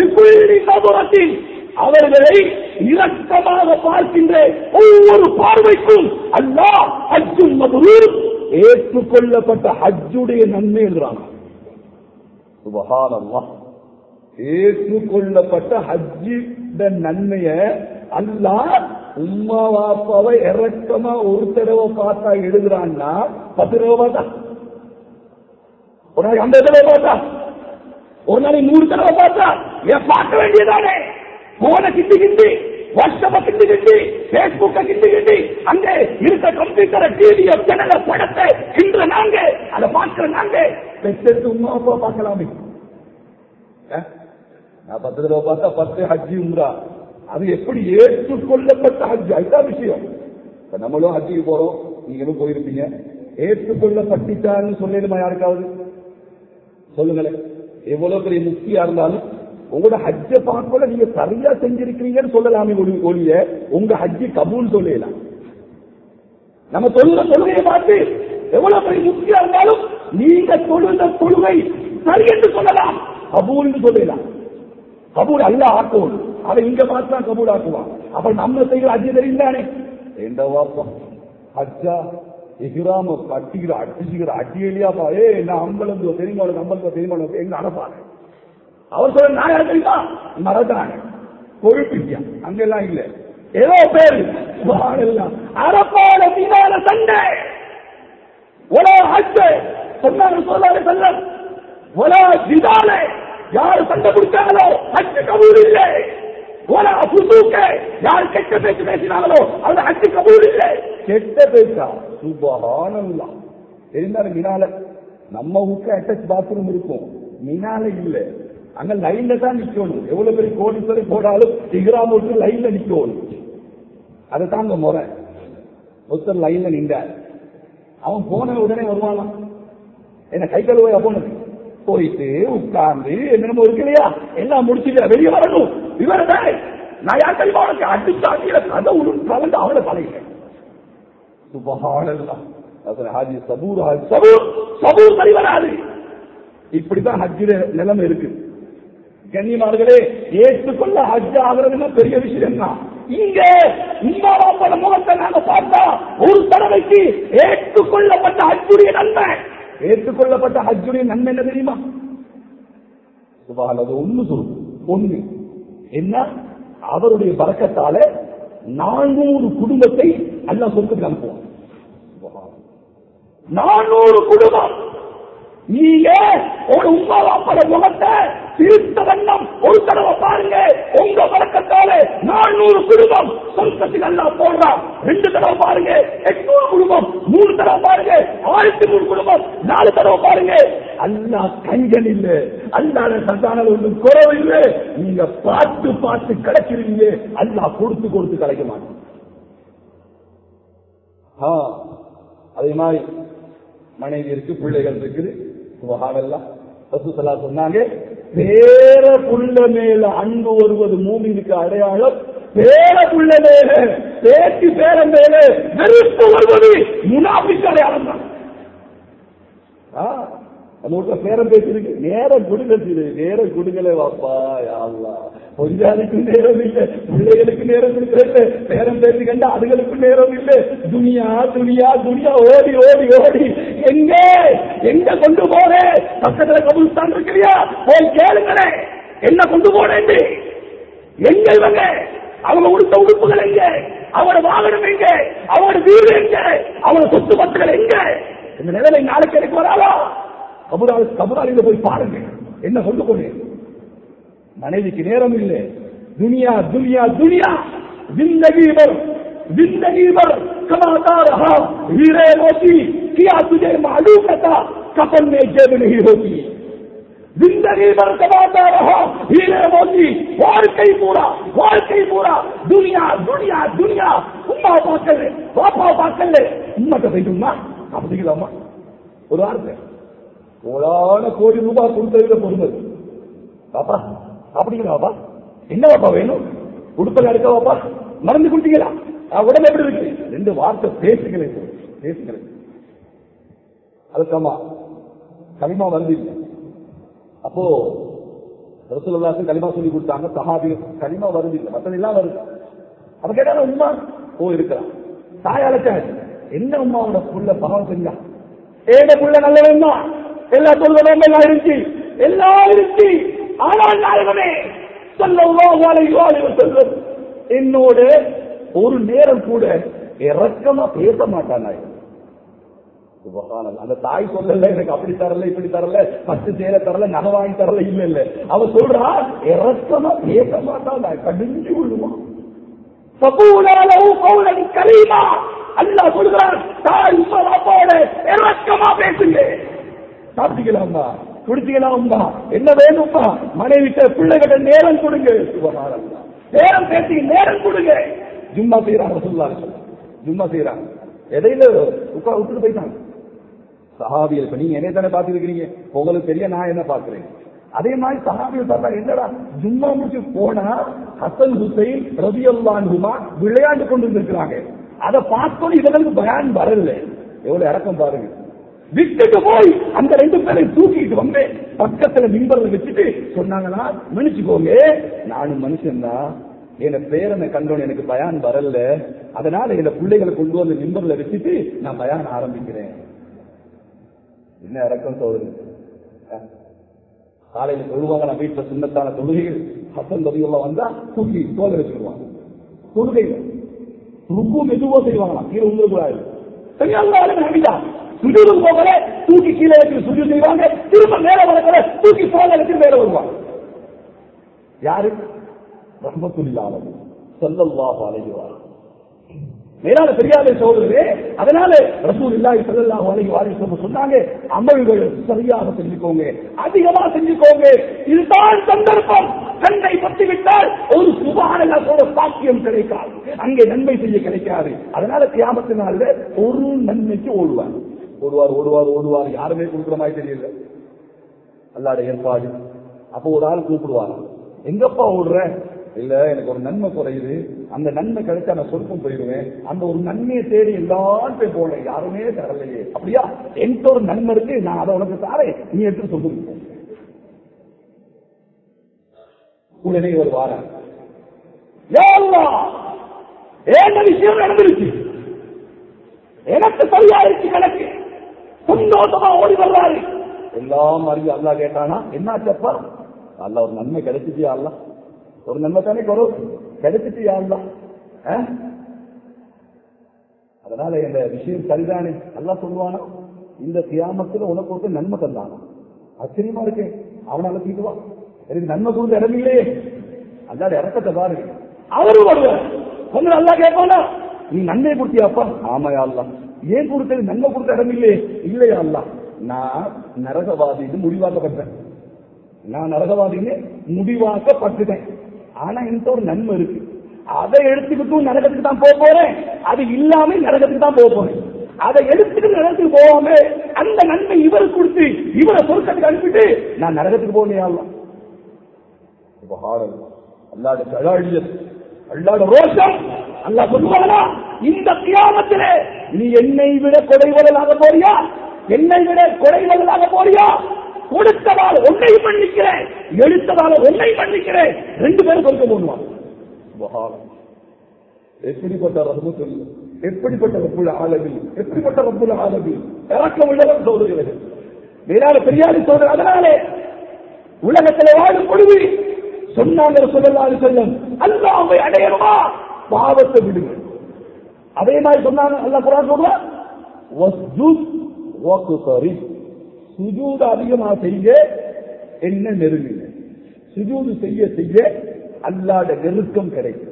அவர்களை இரக்கமாக பார்க்கின்ற ஒவ்வொரு பார்வைக்கும் அல்லாஹ் ஹஜ்ஜுல் மப்ரூர், ஏற்றுக்கொள்ளப்பட்ட ஹஜ்ஜுடைய நன்மை என்றாங்க. சுப்ஹானல்லாஹ். ஏற்றுக்கொள்ளப்பட்ட ஹஜ்ஜுடைய நன்மைய அல்லாஹ் உம்மா வாப்பாவை இறக்கமா ஒரு தடவை பார்த்தா எழுதுறான்னா 10 தடவை பார்த்தா, ஒரு நாளைக்கு 50 தடவை பார்த்தா, ஒரு நாளைக்கு 100 தடவை பார்த்தா ஏன் பார்க்க வேண்டியதானே? போன கிண்டி கிண்டி, வாட்ஸ்அப்ப கிண்டி கிண்டி, பேஸ்புக்க கிண்டி கிண்டி, அங்கே இருக்க கம்ப்யூட்டரை, டிவியை, ஜனல படத்தை கின்ற நாங்க, அதை பார்க்கிற நாங்க பெற்று உம்மா அப்பா பார்க்கலாமே. நான் 10 தடவை பார்த்தா 10 ஹஜ்ஜி உம்ரா. அது எப்படி ஏற்றுக்கொள்ளப்பட்ட ஹஜ்? அதுதான் விஷயம். நம்மளும் ஹஜ்ஜிக்கு போறோம், நீங்களும் போயிருப்பீங்க. ஏற்றுக்கொள்ளப்பட்டான்னு சொல்லிடுமா யாருக்காவது? சொல்லுங்களேன். எவ்வளவு பெரிய முக்கியா இருந்தாலும் உங்களோட ஹஜ்ஜை பார்க்கல நீங்க சரியா செஞ்சிருக்கிறீங்கன்னு சொல்லலாமே ஒழிய உங்க ஹஜ்ஜி கபூல் சொல்லலாம். நம்ம தொழுகையை பார்த்து எவ்வளவு பெரிய முக்கியா இருந்தாலும் நீங்க தொழுந்த தொழுகை சரி என்று சொல்லலாம், கபூல் சொல்லலாம். கபூல் அல்லாஹ் ஆக்குவோம். அதை இங்க பார்த்தா கபூல் ஆக்குவான். அப்ப நம்ம செய்கிற ஹஜ்ஜி தெரியுதானே? எந்த வாப்பா ஹஜ்ஜா இஹ்ராம கட்டிக்கிற அடிச்சுக்கிற அடியலியாப்பா, நான் அம்பலந்து தெரியுமா, அம்பலத்தை தெரியுமா, எங்க அனுப்பாங்க. அவர் சொல்ல நான் யார் தெரியுமா? மறந்தாங்க கொழுப்பிட்டியா, அங்கெல்லாம் இல்ல, ஏதோ பேரு அரப்பால மீனால சண்டை ஒலா ஹஜ்ஜ சொன்னாங்க. சொல்லாத செல்லம் ஒலா ஜிதால, யாரு சண்டை பிடிச்சாங்களோ ஹஜ்ஜு கபூல் இல்லை. ஒலா ஃபுசூக, யாரு கெட்ட பேச்சு பேசினாங்களோ அது ஹஜ்ஜு கபூல் இல்லை. கெட்ட பேச்சா? சுப்ஹானல்லாஹ். இருந்தாலும் மினால நம்ம ஊருக்கு அட்டாச் பாத்ரூம் இருக்கும், மினால இல்ல. அங்க லைன்ல தான் நிக்கணும். எவ்வளவு பெரிய கோடீஸ்வரி போடாலும் இஹ்ராமுக்கு லைன்ல நிக்கணும். அதுதான் அந்த முறை. ஒருத்தர் லைன்ல நின்றார். அவன் போன உடனே வருவானா? என்ன கை கழுவையா போனது? போயிட்டு உட்கார்ந்து என்னமோ இருக்கு இல்லையா, எல்லாம் முடிச்சுட்டு வெளியே வரணும். இவரதான் நான் யார் தெரியுமா உனக்கு அடிச்சாக்கிய கதை உடன் கலந்து அவளை தலையில. சுப்ஹானல்லாஹ். ஹாஜி சபூர் சபூர் சபூர் சரி வராது. இப்படிதான் ஹஜ்ஜில நிலைமை இருக்கு. கண்ணியமார்களே, ஏற்றுக்கொள்ள ஹஜ் ஆகிறதுன்னா பெரிய விஷயம் தான். இங்க உம்மா வாப்பாவோட முகத்தை நாங்க பார்த்தா ஒரு தடவைக்கு ஏற்றுக்கொள்ளப்பட்ட ஹஜ்ஜுடைய நன்மை, ஏற்றுக்கொள்ளப்பட்ட ஹஜ்ஜுடைய நன்மை என்ன தெரியுமா? சுப்ஹானல்லாஹ். ஒண்ணு சொல்லு, ஒண்ணு என்ன? அவருடைய பரக்கத்தால 400 குடும்பத்தை அல்லாஹ் சொர்க்கத்துக்கு அனுப்புவான். 400 குடும்பம் நீங்க ஒரு உமா வாப்பட முகத்தை திருத்த வண்ணம் ஒரு தடவை பாருங்க. உங்க வழக்கத்தால 400 குடும்பம் சொர்க்கத்துக்கு அல்லாஹ் போடுறான். 2 தடவை பாருங்க 800 குடும்பம், 3 தடவை பாருங்க 1300 குடும்பம், 4 தடவை பாருங்க. அல்லாஹ் கஞ்சன் இல்ல, அல்லாஹ் சந்தானம் ஒன்றும் குறவு இல்லை. நீங்க பார்த்து பார்த்து கிடைக்கிறீங்க, அல்லாஹ் கொடுத்து கொடுத்து கிடைக்க மாட்டோம். அதே மாதிரி மனைவி இருக்கு, பிள்ளைகள் இருக்குது. சுபஹானல்லாஹ். ரசூலுல்லாஹ் சொன்னாங்க, பேர புள்ள மேல அன்பு வருவது மூமினுக்கு அடையாளம், பேர புள்ள மேல பேச்சு பேர மேல வெறுப்பு வருவது முனாஃபிக் அடையாளம் தான். நம்ம வீட்டுல பேரம் பேசிருக்கு, நேரம் கொடுங்க, நேரம் கொடுங்களே வாப்பா. யா அல்லாஹ், கொஞ்சாதிக்கு நேரம் இல்லை, பிள்ளைகளுக்கு நேரம் கொடுக்கல, பேரம் பேசி கண்டா அதுகளுக்கு நேரம் இல்லை. துனியா துனியா துனியா ஓடி ஓடி ஓடி எங்க எங்க கொண்டு போறேன்? பக்கத்துல கபூல்ஸ்தான் இருக்கிறியா? போய் கேளுங்களே, என்ன கொண்டு போறேன்? எங்க இவங்க? அவங்க உடுத்த உடுப்புகள் எங்க? அவரோட வாகனம் எங்க? அவரோட வீடு எங்க? அவரோட சொத்து பத்துகள் எங்க? இந்த நிலைமை நாளைக்கு எனக்கு வராதா? கபுராலில போய் பாருங்க, என்ன கொண்டு போனேன்? மனைவிக்கு நேரம் இல்லை. दुनिया दुनिया दुनिया जिंदगी भर कमाता रहा हीरे मोती, क्या तुझे मालूम था कफन में जेब नहीं होती। जिंदगी भर कमाता रहा हीरे मोती, வாழ்க்கை பூரா दुनिया दुनिया दुनिया உம்மா பார்க்கல பாப்பா பார்க்கல உம்மட்ட போயிட்டுமா அப்படிங்களாமா? ஒரு வார்த்தை ₹1,00,00,000 கொடுத்ததுல பொறுமது பாப்பா அப்படிங்களா? பாப்பா என்ன பாப்பா வேணும்? உடுப்பல எடுக்க பாப்பா, மறந்து கொடுத்தீங்களா? உடம்பு எப்படி இருக்கு? 2 வார்த்தை பேசுகிறேன். அதுக்காமா களிமா வந்து இல்லை. அப்போ ரசூலுல்லாஹ் களிமா சொல்லி கொடுத்தாங்க. சஹாபி களிமா வருது இல்லை, மற்றதெல்லாம் வருது. அப்ப கேட்டாலும் உம்மா இருக்கிறான். தாயாளச்சா என்ன உம்மாவோட புள்ள பாவம் செஞ்சா? ஏட புள்ள நல்லவன் தான், எல்லா சொல்வதும் எல்லாம் இருந்துச்சு. ஆனால் நாயகமே ஸல்லல்லாஹு அலைஹி வஸல்லம் என்னோட ஒரு நேரம் கூட இரக்கமா பேச மாட்டான். அந்த தாய் சொல்லல, எனக்கு அப்படி தரல இப்படி தரல, 10 சேர தரல, நகை வாங்கி தரல, இல்ல அவ சொல்றா இரக்கமா பேச மாட்டான், கடிஞ்சு விழுவான். கரீமா அல்லாஹ் சொல்றான், தாய் அப்பாவோட இரக்கமா பேசுங்க. சாப்பிட்டீங்களாம்மா, குடிச்சீங்களாம்மா, என்ன வேணும்ப்பா? மனைவிட்ட பிள்ளைகிட்ட நேரம் கொடுங்க. சுபஹானல்லாஹ், நேரம் பேசி நேரம் கொடுங்க. ஜும்மா செய்யறாங்க, ஜும்மா செய்யறாங்க, எதையில விட்டுட்டு போயிட்டாங்க சஹாபிகள். இப்ப நீங்க என்ன தானே பாத்துருக்கீங்க, உங்களுக்கு தெரிய, நான் என்ன பாக்குறேன். அதே மாதிரி சஹாபிகள் பார்த்தா என்னடா ஜும்மா முடிச்சு போனா ஹசன் ஹுசைன் ரலியல்லாஹு அன்ஹுமா விளையாண்டு கொண்டு இருக்கிறாங்க. அதை பார்த்தோம் இவங்களுக்கு பயான் வரல. எவ்வளவு இறக்கம் பாருங்க. விட்டுட்டு போய் அந்த 2 பேரையும் தூக்கிட்டு வந்து பக்கத்துல மிம்பர்ல வச்சுட்டு சொன்னாங்கன்னா, மன்னிச்சுக்கோங்க, நானும் மனுஷன் தான், என் பேரனை கண்டோன்னு எனக்கு பயான் வரல, அதனால என் பிள்ளைகளை கொண்டு வந்து மிம்பர்ல வச்சுட்டு நான் பயான் ஆரம்பிக்கிறேன். என்ன இறக்கம் சொல்லுங்க. காலையில தொழுவாங்க, நான் வீட்டுல சுண்ணத்தான தொழுகைகள் ஹசன் ரலியல்லாஹு வந்தா தூக்கி தோலை வச்சுருவாங்க. தொழுகையில ருக்கு மெதுவா செய்வாங்களா, கீழே உங்களுக்கூடாது. சுஜூதுக்கு போகல தூக்கி கீழே வச்சு சுஜூத் செய்வாங்க, திரும்ப மேல வரக்கல தூக்கி தோலை வச்சு மேல வருவாங்க. யாரு? ரஹ்மத்துல்லாஹி ஸல்லல்லாஹு அலைஹி வஸல்லம். மேலான பெரியாரே சகோதரரே, அதனால ரசூலுல்லாஹி ஸல்லல்லாஹு அலைஹி வஸல்லம் சொன்னாங்க, அமல்கள் சரியாக செஞ்சுக்கோங்க, அதிகமா செஞ்சுக்கோங்க. இதுதான் சந்தர்ப்பம். கண்ணை பற்றி விட்டால் ஒரு சுபஹானல்லாஹ் சொல்ற பாக்கியம் கிடைக்காது, அங்கே நன்மை செய்ய கிடைக்காது. அதனால கியாமத்து நாள்ல ஒரு நன்மைக்கு ஓடுவார். யாருமே கொடுக்குற மாதிரி தெரியல, அல்லாஹ்வுடைய ஏற்பாடு. அப்போ ஒரு ஆள் கூப்பிடுவாங்க, எங்கப்பா ஓடுற? இல்ல, எனக்கு ஒரு நன்மை குறையுது, அந்த நன்மை கிடைச்சா நான் சொர்க்கம் போயிடுவேன், அந்த ஒரு நன்மையை தேடி எல்லாரும் போனேன், யாருமே தரலையே. அப்படியா, என்கிட்ட ஒரு நன்மை இருக்கு, நான் அதை உனக்கு தாரேன், நீ எடுத்து சொல்லுங்க. உடனே ஒரு வாரம் என்ன விஷயம் நடந்துருச்சு, எனக்கு சரியா இருக்கு, கணக்கு சந்தோஷமா ஓடி வர்றாரு. எல்லாம் அறிவு அல்லாஹ் கேட்டானா, என்னாச்சப்பா? அல்லாஹ் ஒரு நன்மை கிடைச்சிட்டியா? அல்லாஹ் ஒரு நன்மை தானே கிடைச்சிட்டியா? அல்லாஹ் அதனால இந்த விஷயம் சரிதானே? அல்லாஹ் சொல்லுவானா, இந்த கியாமத்துல உனக்கு ஒரு நன்மை தந்தானா? ஆச்சரியமா இருக்கு. அவனால தீட்டுவா எனக்கு நன்மை கொடுத்த இடம் இல்லையே. அல்லாத இறக்கத்தை பாருங்க. அவரு வருவார் கொஞ்சம் நல்லா கேட்பானா, நீ நன்மை கொடுத்தியாப்பா? ஆமாயா அல்லா. ஏன் கொடுத்தது? நன்மை கொடுத்த இடம் இல்லையே. இல்லையா அல்லா, நான் நரகவாதின்னு முடிவாக்கப்பட்டேன். நான் நரகவாதின்னு முடிவாக்கப்பட்டுட்டேன். ஆனா இந்த ஒரு நன்மை இருக்கு, அதை எடுத்துக்கிட்டும் நரகத்துக்கு தான் போக போறேன், அது இல்லாம நரகத்துக்கு தான் போக போறேன். அதை எடுத்துக்கிட்டு நரகத்துக்கு போகாம அந்த நன்மை இவருக்கு கொடுத்து இவரை சொர்க்கத்துக்கு அனுப்பிட்டு நான் நரகத்துக்கு போனேன். அல்லாஹ் அல்லாஹ் ரோஷம் அல்லாஹ் சொல்லுவானா, இந்த கியாமத்திலே நீ என்னை விட கொடைவதலாக போறியா, என்னை விட கொடைவதலாக போறியா? கொடுத்ததால் ஒன்னை மன்னிக்கிறேன், எடுத்ததால் ஒன்னை மன்னிக்கிறேன், ரெண்டு பேரும் கொடுக்க போடுவான். எப்படிப்பட்ட ரஹ்மத்துல், எப்படிப்பட்ட ரப்புல் ஆலமீன், எப்படிப்பட்ட ரப்புல் ஆலமீன் இரக்கம் உள்ளவர் சோதரர்கள், வேறால பெரியாரி சோதரர். அதனாலே உலகத்தில் வாழும் பொழுது சொன்னாங்க ஸல்லல்லாஹு அலைஹி வஸல்லம், அல்லாஹ்வை அடையணுமா பாவத்தை விடுங்க. அதே மாதிரி சொன்னாங்க அல்லாஹ் குர்ஆன் சொல்றான், வஸ்ஜுத் வக்தரிப், சுஜூத் அதிகமாக செய்ய என்ன நெருங்குங்க. சுஜூது செய்ய செய்ய அல்லாஹ்வுடைய நெருக்கம் கிடைக்கும்.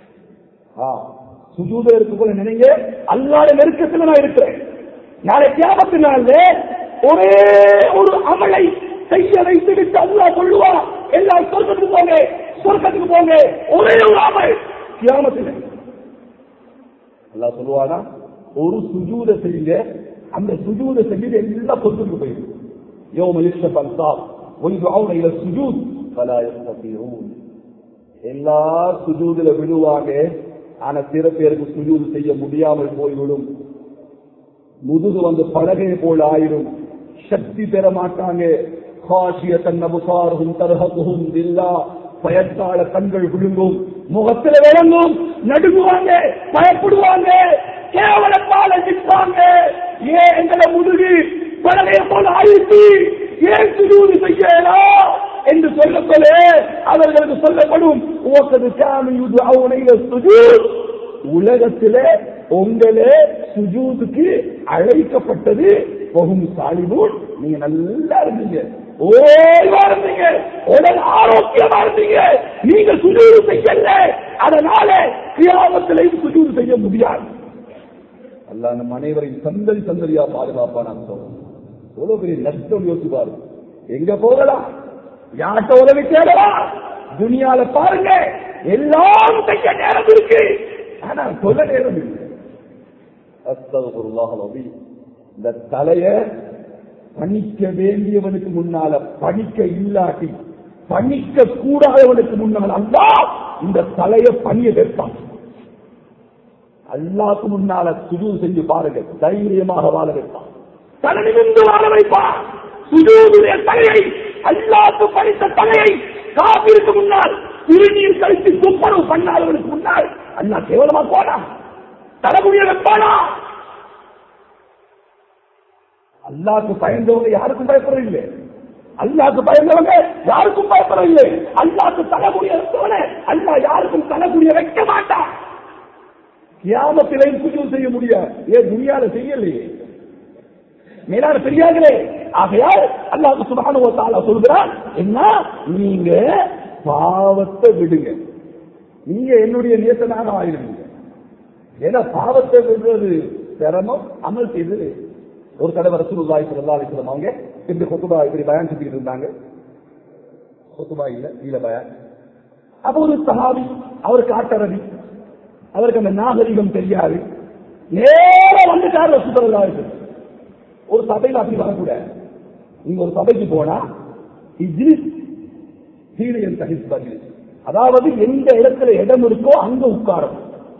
சுஜூத இருக்கு போல நினைங்க, அல்லாஹ்வுடைய நெருக்கத்தில் நான் இருக்கிறேன். நாளை கியாமத் நாளிலே ஒரே ஒரு அமலை செய்ய வைத்து விட்டு அல்லாஹ் சொல்லுவா, எல்லாம் சொர்க்கத்துக்கு போங்க, சொர்க்கத்துக்கு போங்க. ஒரே ஒரு அமல் கியாமத்தில் அல்லாஹ் சொல்லுவானா, ஒரு சுஜூத செய்யுங்க, அந்த சுஜூத செஞ்சு எல்லாம் சொர்க்கத்துக்கு போயிடும். யௌம யுக்ஷஃபல் ஸாக் வயுதுஊன இலா ஸுஜூத் ஃபலா யஸ்ததீஊன். எல்லா சுஜூதுல விழுவாங்க, ஆனா சில பேருக்கு சுஜூது செய்ய முடியாமல் போய்விடும். முதுகு வந்து பலகை போல ஆயிடும், சக்தி பெற மாட்டாங்க. பயத்தால கண்கள் விழுங்கும், முகத்தில் விளங்கும், நடுங்குவாங்க, பயப்படுவாங்க, கேவலத்தால நிற்பாங்க. ஏன் எங்களை முதுகு பலகையை போல ஆயிடுச்சு, ஏன் சுஜூது செய்யலாம் என்று சொல்லப்போல அவர்களுக்கு சொல்லப்படும். உலகத்திலே உங்களே சுஜூதுக்கு அழைக்கப்பட்டது வஹும் சாலிமூன். நீங்க நல்லா இருந்தீங்க, ஓய்வா இருந்தீங்க, உடல் ஆரோக்கியமா இருந்தீங்க, நீங்க சுஜூது செய்யல, அதனால கியாமத்திலேயும் சுஜூது செய்ய முடியாது. அல்லாஹ் நம் அனைவரையும் சந்ததி சந்ததியா பாதுகாப்பான எவ்வளவு பெரிய நஷ்டம் யோசிப்பாரு. எங்க போகலாம், யார்கிட்ட உதவி தேடலாம்? துனியால பாருங்க, எல்லாம் செய்ய நேரம் இருக்கு, ஆனா சொல்ல நேரம் இல்லை. அஸ்தக்ஃபிருல்லாஹ் அல்-அஸீம். இந்த தலைய பணிக்க வேண்டியவனுக்கு முன்னால பணிக்க இல்லாட்டி பணிக்க கூடாதவனுக்கு முன்னால் அல்லாஹ் இந்த தலைய பணிய வைப்பான். அல்லாஹ்வுக்கு முன்னால சுஜூத் செஞ்சு பாருங்க, தைரியமாக வாழ வைப்பான், தலை நிமிர்ந்து வாழ வைப்பான். சுஜூதுடைய தலையை, அல்லாஹ்வுக்கு பணித்த தலையை காபிருக்கு முன்னால் திருநீர் கழித்து துப்புரவு பண்ணாதவனுக்கு முன்னால் அல்லாஹ் கேவலமா போனா, தலைமுடிய வைப்பானா? அல்லாஹ்வுக்கு பயந்தவங்க யாருக்கும் பயப்படவில்லை, அல்லாஹ்வுக்கு பயந்தவங்க யாருக்கும் பயப்படவில்லை. அல்லாஹ்வுக்கு தலைமுடிய வைத்தவன அல்லாஹ் யாருக்கும் தலைமுடிய வைக்க மாட்டான். கியாமத்திலேயும் சுஜூத் செய்ய முடியாது, ஏன் துனியால செய்யலையே. மேலான பெரியார்களே, ஆகையால் அல்லாஹ் சுப்ஹானஹு வ தஆலா சொல்கிறான், என்ன நீங்க பாவத்தை விடுங்க, நீங்க என்னுடைய நேசனாக ஆயிருவீங்க. ஏன்னா பாவத்தை விடுறது சிரமம், அமல் செய்து. ஒரு தடவை ரசூலுல்லாஹி ஸல்லல்லாஹு அலைஹி வஸல்லம் அவங்க இந்த குத்பா இப்படி பயான் செஞ்சுட்டு இருந்தாங்க. குத்பா இல்ல கீழ பயான். அப்ப ஒரு சஹாபி, அவருக்கு ஆட்டரடி, அவருக்கு அந்த நாகரிகம் தெரியாது, நேரா வந்துட்டார் ரசூலுல்லாஹி ஸல்லல்லாஹு அலைஹி வஸல்லம். ஒரு சபையில் அப்படி வரக்கூடாது. நீங்க ஒரு சபைக்கு போனா இஜ்லிஸ் சீனியர் தஹிஸ்பதி, அதாவது எந்த இடத்துல இடம் இருக்கோ அங்க உட்காரும்.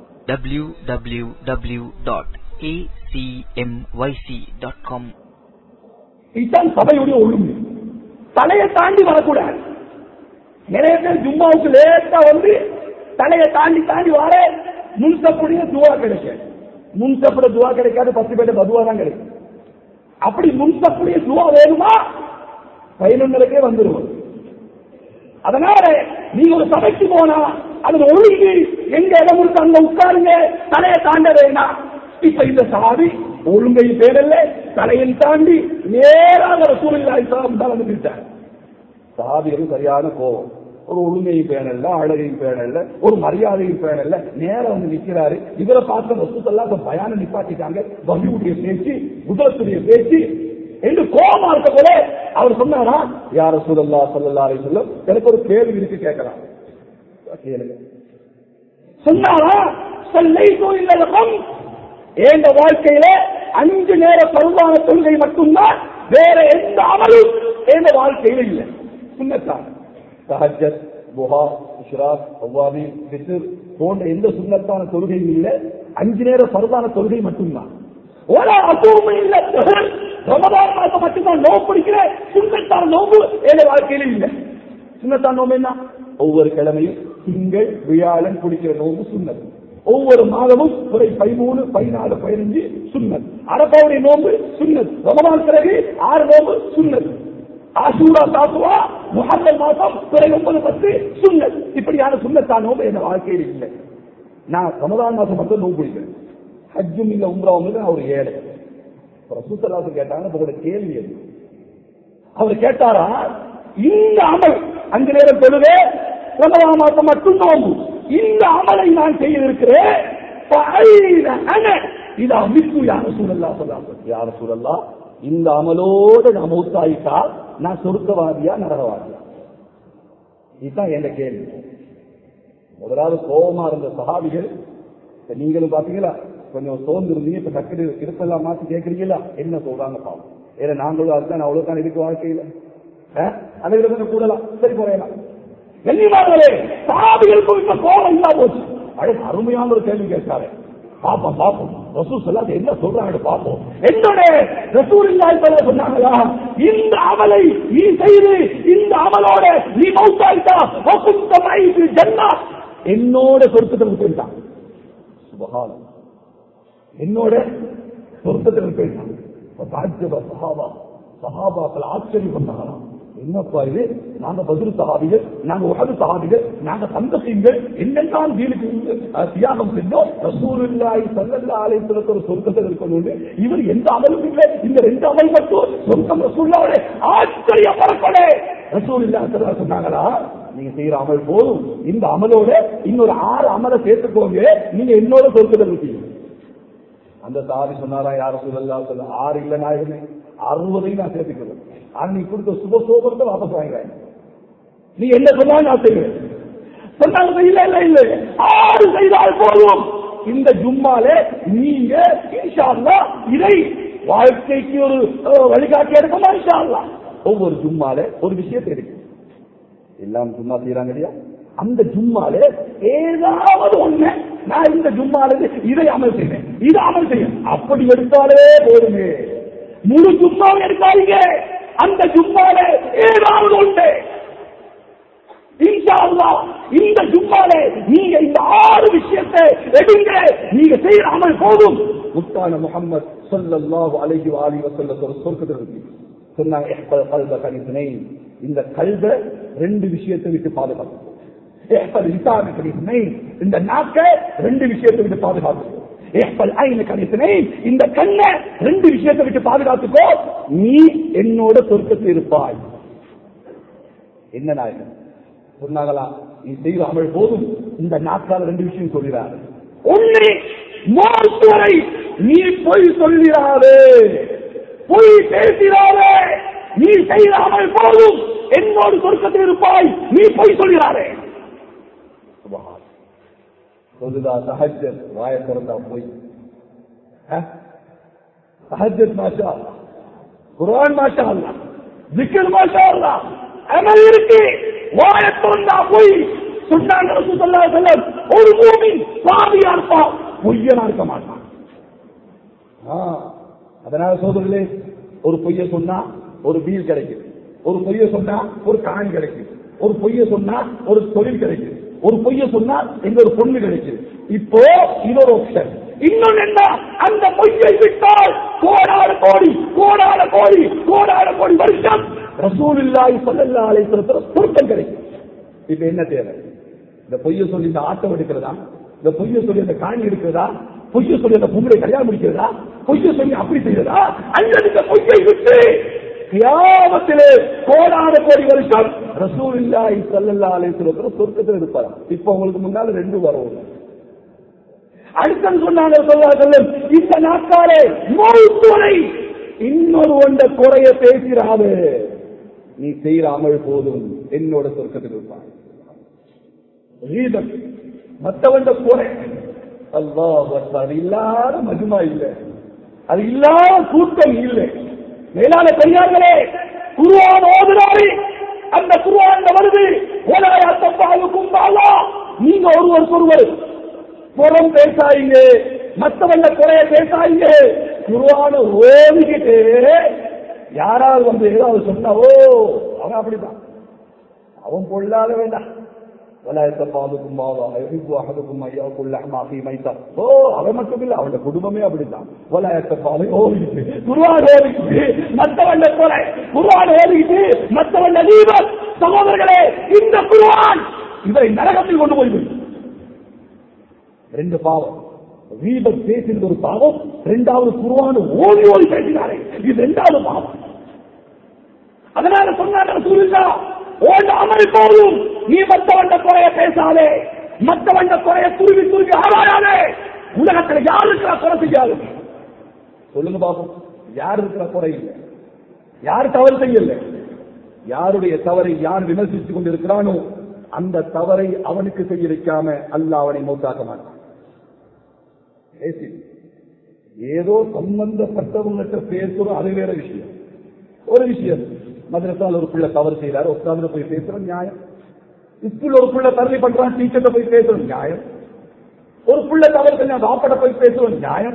www.acmyc.com. இதுதான் சபையுடைய ஒழுங்கு. தலையை தாண்டி வரக்கூடாது. நிறைய பேர் ஜும்மாவுக்கு லேட்டா வந்து தலையை தாண்டி தாண்டி வர முன்சப்புடைய துவா கிடைக்கும். முன்சப்புட துவா கிடைக்காது, 10 பேர் பதுவா தான் கிடைக்கும். அப்படி முன்சப்புடைய துவா வேணுமா 11:30 வந்துருவோம். அதனால நீங்க ஒரு சபைக்கு போனா அதுல ஒழுங்கு, எங்க இடம் இருக்கு அங்க உட்காருங்க, தலையை தாண்ட வேணாம். இப்ப இந்த சஹாபி ஒழுங்கை பேரல்ல, தலையில் தாண்டி நேராக ரசூலுல்லாஹி ஸல்லல்லாஹு அலைஹி வஸல்லம் வந்துட்டார். சஹாபிகளுக்கு சரியான கோபம். ஒரு ஒழுங்கையும் பேணல்ல, அழகையும் பேணல்ல, ஒரு மரியாதையும் பேணல்ல, நேரம் வந்து நிக்கிறாரு. இவரை பார்த்த ரசூலுல்லாஹ் பயான நிப்பாட்டிட்டாங்க. வஹீயுடைய பேச்சு, குதிரத்துடைய பேச்சு என்று கோபமா இருக்க போல அவர் சொன்னாரா, யா ரசூலுல்லாஹ் ஸல்லல்லாஹு அலைஹி வஸல்லம், எனக்கு ஒரு கேள்வி இருக்கு கேட்கலாம். கேளுங்க. சொன்னாரா, ஸல்லைது இல்லல் ஹம்ஸ், என் வாழ்க்கையில 5 நேர பருவான தொழுகை மட்டும்தான், வேற எந்த அமலும் என் வாழ்க்கையில இல்லை. சுன்னத்தான் தஹஜ்ஜத், துஹா, இஷ்ராக், அவ்வாபி, ஃபித்ர் போன்ற எந்த சுன்னத்தான தொழுகையும் இல்லை. 5 நேர பருவான தொழுகை மட்டும்தான். ஒரு அசூம் இல்ல, ரமதான் மாசம் மட்டும்தான் நோம்பு பிடிக்கிற சுன்னத்தான நோம்பு என் வாழ்க்கையில இல்லை. சுன்னத்தான நோம்பு என்ன? ஒவ்வொரு கிழமையும் திங்கள் வியாழன் குடிக்கிற நோம்பு சுன்னத். ஒவ்வொரு மாதமும் ஒரு 13, 14, 15 சுன்னத். அரபாவுடைய நோம்பு சுன்னத். ரமதான் பிறகு 6 நோம்பு சுன்னத். ஆஷூரா, தாசுவா, முஹர்ரம் மாசம் பிறகு 9, 10 சுன்னத். இப்படியான சுன்னத்தான நோம்பு என் வாழ்க்கையில் இல்லை. நான் ரமதான் மாசம் மட்டும் நோம்பு பிடிக்கிறேன். ஹஜ்ஜும் இல்ல, உம்ராவும் இல்ல, நான் ஒரு ஏழை. ரசூலுல்லாஹ் கேட்டாங்க, உங்களோட கேள்வி எது? அவர் கேட்டாரா, இந்த அமல் 5 நேரம் தொழுகை, ரமதான் மாசம் மட்டும் நோம்பு, இந்த அமலை நான் செய்திருக்கிறேன். இந்த அமலோடு நான் மௌத்தாயிட்டா நான் சொர்க்கவாதியா நரகவாதியா? இதுதான் என் கேள்வி. முதலாவது கோபமா இருந்த சஹாபிகள், நீங்களும் பாத்தீங்களா, கொஞ்சம் சோர்ந்து இருந்தீங்க, இப்ப டக்கு இருப்பெல்லாம் மாத்தி கேட்கறீங்களா, என்ன சொல்றாங்க பாவம். ஏன்னா நாங்களும் அதுதான் அவ்வளவுதான் இருக்கு வாழ்க்கையில. அதை விட கொஞ்சம் கூடலாம், சரி குறையலாம். கண்ணியமானவர்களே, சஹாபிகளுக்கும் இப்ப கோபம் இல்லா போச்சு. அழகு அருமையான ஒரு கேள்வி கேட்டாரு. பாப்போம் பாப்போம் ரசூல் ஸல்லல்லாஹு என்ன சொல்றாங்க பாப்போம். என்னோட ரசூலுல்லாஹி ஸல்லல்லாஹு சொன்னாங்களா, இந்த அமலை நீ செய்து இந்த அமலோட நீ மௌத்தாயிட்டா வகுந்த மைது ஜன்னத், என்னோட சொர்க்கத்துக்கு போயிட்டான். சுப்ஹானல்லாஹ், என்னோட சொர்க்கத்துக்கு போயிட்டான். சஹாபாக்கள் ஆச்சரியப்பட்டாங்களாம். என்னப்பா இது, நாங்க பத்ர் சஹாபிகள், நாங்க உஹது சஹாபிகள், நாங்க சந்தகீங்கள், என்னெல்லாம் தீனுக்கு தியாகம் செஞ்சோம், ரசூலுல்லாஹி ஸல்லல்லாஹு அலைஹி வஸல்லம் ஒரு சொர்க்கத்தில் இருக்கணும். இவர் எந்த அமலும் இல்லை, இந்த 2 அமல் மட்டும் சொர்க்கம். ரசூலுல்லாஹ்வுடைய ஆச்சரியப்படப்படே ரசூலுல்லாஹி ஸல்லல்லாஹு அலைஹி சொன்னாங்களா, நீங்க செய்யற அமல் போதும், இந்த அமலோட இன்னொரு 6 அமலை சேர்த்துக்கோங்க, நீங்க என்னோட சொர்க்கத்தில் இருக்கீங்க. அந்த சஹாபி சொன்னாரா, யா ரசூலுல்லாஹ் 6 இல்ல நாயகமே, 60 நான் சேர்த்துக்கிறேன். ஆனா நீ கொடுத்த சுபசோபத்தை வாபஸ் வாங்குறேன், நீ என்ன சொன்னாலும் நான் செய்வேன். சொன்னாங்க, இல்ல இல்ல இல்ல 6 செய்தால் போதும். இந்த ஜும்மாலே நீங்க இன்ஷா அல்லாஹ் இதை வாழ்க்கைக்கு ஒரு வழிகாட்டி எடுக்கமா இன்ஷா அல்லாஹ். ஒவ்வொரு ஜும்மாலே ஒரு விஷயத்தை எடுக்கும். எல்லாம் ஜும்மா செய்யறாங்க இல்லையா, அந்த ஜும்மாலே ஏதாவது ஒண்ணு நான் இந்த ஜும்மால இதை அமல் செய்வேன், இதை அமல் செய்வேன், அப்படி எடுத்தாலே போதுமே. முழு ஜும்மாவை எடுக்காதீங்க, அந்த ஜும்மால ஏதாவது ஒன்று இன்ஷா அல்லாஹ் இந்த ஜும்மால நீங்க இந்த 6 விஷயத்தை எடுங்க, நீங்க செய்யற அமல் போதும். முத்தான முஹம்மது ஸல்லல்லாஹு அலைஹி வஸல்லம் சொர்க்கத்தில் சொன்னாங்க, இஹ்ஃபல் கல்பக இஸ்னைன், இந்த கல்பை 2 விஷயத்தை விட்டு பாதுகாப்பு. இஹ்ஃபல் லிசானக இஸ்னைன், இந்த நாக்கை 2 விஷயத்தை விட்டு பாதுகாப்பு. இஹ்ஃபல் ஐனக இஸ்னைன், இந்த கண்ணை 2 விஷயத்தை விட்டு பாதுகாத்துக்கோ, நீ என்னோட சொர்க்கத்தில் இருப்பாய். என்ன நாயகம் சொன்னாங்களா, நீ செய்த அமல் போதும், இந்த நாக்கால 2 விஷயம் சொல்கிறாரு. ஒன்று, மௌத் வரை நீ பொய் சொல்கிறாரே, பொய் பேசுகிறாரே, நீ செய்த அமல் போதும், என்னோடு சொர்க்கத்தில் இருப்பாய், நீ பொய் சொல்கிறாரே. சொல்லுதா தஹஜ்ஜத், வாயை திறந்தா போய் தஹஜ்ஜத் மாஷா அல்லாஹ், குர்ஆன் மாஷா அல்லாஹ், zikr மாஷா அல்லாஹ், அமல் இருக்கு, வாயை திறந்தா போய். சொன்னாங்க ரசூல் ஸல்லல்லாஹு அலைஹி வஸல்லம், ஒரு மூமின் சாதியா இருப்பான், பொய்யனா இருக்க மாட்டான். அதனால சோதரர்களே, ஒரு பொய்ய சொன்னா ஒரு வீல் கிடைக்கும், ஒரு பொய்ய சொன்னா ஒரு காணி கிடைக்கும், ஒரு பொய்ய சொன்னா ஒரு தொழில் கிடைக்கும், ஒரு பொய்ய சொன்னா எங்க ஒரு பொண்ணு கிடைக்குது. இப்போ இன்னொரு ஆப்ஷன், இன்னொன்னு என்ன, அந்த பொய்யை விட்டால் கோடான கோடி கோடான கோடி கோடான கோடி வருஷம் ரசூலுல்லாஹி ஸல்லல்லாஹு அலைஹி வஸல்லம் சொர்க்கம் கிடைக்கும். இப்ப என்ன தேவை? இந்த பொய்ய சொல்லி இந்த ஆட்டம் எடுக்கிறதா, இந்த பொய்ய சொல்லி இந்த காணி எடுக்கிறதா, பொய்ய சொல்லி அந்த பொங்கலை கல்யாணம் முடிக்கிறதா, பொய்ய சொல்லி அப்படி செய்யறதா, அல்லது இந்த பொய்யை விட்டு கியாமத்திலே கோடான கோடி வருஷம் ரசூலுல்லாஹி ஸல்லல்லாஹு அலைஹி வஸல்லம் சொர்க்கத்தில் இருப்பார். இப்ப உங்களுக்கு முன்னால ரெண்டு வரும். அடுத்து சொன்னாங்க ஸல்லல்லாஹு இந்த நாட்காலே மௌத்துரை இன்னொரு ஒன்ற குறைய பேசிராது, நீ செய்யற அமல் போதும் என்னோட சொர்க்கத்தில் இருப்பார். மற்றவன் குறை அல்லாஹ் அது இல்லாத மஜ்மா இல்லை, அது இல்லாத கூட்டம் இல்லை. மேலான பெரியார்களே, குர்ஆன் ஓதுறாரு, அந்த குர்ஆன் வருது நீங்க ஒருவர் புறம் பேசாதீங்க, மற்றவங்க குறைய பேசாதீங்க. குர்ஆன் ஓதிக்கிட்டு யாராவது வந்து ஏதாவது சொன்னா ஓ அவன் அப்படிதான், அவன் பொல்லாத வேண்டாம், அவன் மட்டும் இல்ல அவன் குடும்பமே அப்படித்தான். சகோதரர்களே, இந்த குர்ஆன் இவரை நரகத்தில் கொண்டு போய்விடும். ரெண்டு பாவம், வீபத் பேசின ஒரு பாவம், இரண்டாவது குர்ஆன் ஓடி ஓடி பேசினாரே இது இரண்டாவது பாவம். அதனால சொன்னாங்க ரசூலுல்லாஹ், அமல் போதும், நீ மற்றவண்ட குறைய பேசாதே, மற்றவண்ட குறைய துருவி துருவி ஆராயாதே. உலகத்தில் யார் இருக்கிற குறை செய்யாது சொல்லுங்க பாப்போம், யார் இருக்கிற குறை இல்லை, யார் தவறு செய்யல, யாருடைய தவறை யார் விமர்சித்துக் கொண்டிருக்கிறானோ அந்த தவறை அவனுக்கு செய்ய வைக்காம அல்லாஹ் அவனை மௌத்தாக்க மாட்டான். ஏதோ சம்பந்தப்பட்டவங்கிட்ட பேசுறோம், அது வேற விஷயம். ஒரு விஷயம், மதரசால ஒரு பிள்ளை தவறு செய்யறாரு, உட்கார்ந்து போய் பேசுறோம் நியாயம். ஸ்கூல்ல ஒரு பிள்ளை தவறு பண்றான், டீச்சர்ட்ட போய் பேசுறோம் நியாயம். ஒரு பிள்ளை தவறு செஞ்சா வாப்பட போய் பேசுறோம் நியாயம்.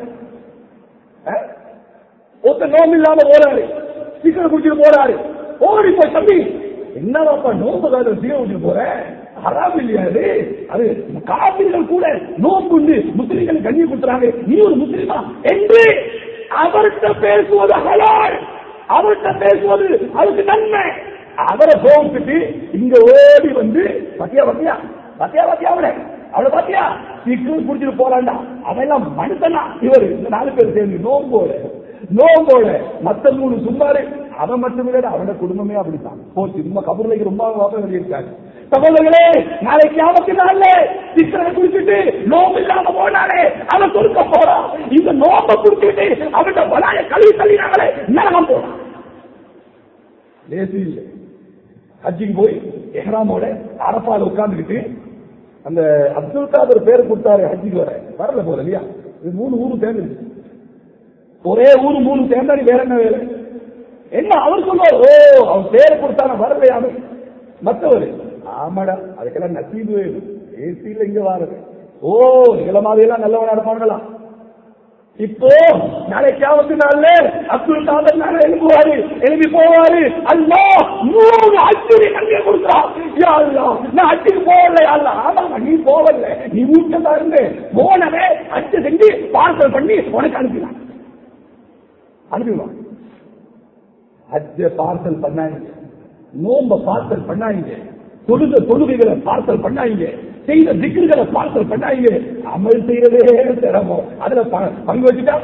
ஒருத்தர் நோம்பு இல்லாம போறாரு, சீக்கிரம் குடிச்சிட்டு போறாரு, ஓடி போய் தம்பி என்ன வாப்பா நோம்பு காலம் சீக்கிரம் குடிச்சிட்டு போற, ஹராம் இல்லையா அது காபிர்கள் கூட நோம்பு முஸ்லிம்கள் கண்ணி கொடுத்துறாங்க, நீ ஒரு முஸ்லிமா என்று அவர்கிட்ட பேசுவது ஹலால், அவர்கிட்ட பேசுவது அதுக்கு நன்மை. அவரை போட்டுட்டு இங்க ஓடி வந்து பத்தியா பத்தியா பத்தியா பத்தியா அவளை பாத்தியா சீக்கிரம் குடிச்சிட்டு போறாண்டா, அதெல்லாம் மனுஷனா இவர் இந்த 4 பேர் சேர்ந்து நோம்போட மத்த 3 சும்மாரு, அவன் மட்டும் இல்ல அவனோட குடும்பமே அப்படித்தான் போச்சு. சும்மா கபூர்லைக்கு ரொம்ப வெளியிருக்காங்க. சகோதரர்களே, நாளைக்கு ஆபத்தினால சிக்கனை குடிச்சிட்டு நோம்பு இல்லாம போனாலே அவன் கொடுக்க போறான். இந்த நோம்பை குடிச்சிட்டு அவன் பலாய கழுவி தள்ளினாங்களே நரகம் போறான். லேசி இல்லை. ஹஜ்ஜிக்கு போய் எஹ்ராமோட அரபால உட்கார்ந்துக்கிட்டு அந்த அப்துல் காதர் பேர் கொடுத்தாரு, ஹஜ்ஜிக்கு வரல போல இல்லையா, இது 3 ஊரு சேர்ந்து, ஒரே ஊரு 3 சேர்ந்தாடி வேற என்ன வேலை என்ன அவர் சொல்லுவார், ஓ அவன் பேரை கொடுத்தான வரலையாம மற்றவர் ஆமாடா அதுக்கெல்லாம் நசீபு வேணும், ஏசியில இங்க வாருது, ஓ இள மாதிரியெல்லாம் நல்லவனா இருப்பாங்களா. இப்போ நாளைக்கு ஆபத்தினால அப்துல் காதர் நாளை எழுப்புவாரு, எழுப்பி போவாரு, அல்லாஹ் 3 அச்சுரி கண்ணிய கொடுக்கிறான். யா அல்லாஹ் நான் அச்சுக்கு போகல, அல்லாஹ் ஆமாங்க நீ போகல, நீ வீட்டுல இருந்து போனவே அச்சு செஞ்சு பார்சல் பண்ணி உனக்கு அனுப்பினான், அனுப்பிடுவான். அச்ச பார்சல் பண்ணாங்க, நோம்ப பார்சல் பண்ணாங்க, தொழுகைகளை பார்சல் பண்ணாங்க, செய்த திக்ருகளை பார்சல் பண்ணாங்க, அமல் செய்யறதே சிரமம். அதுல பங்கு வச்சுட்டா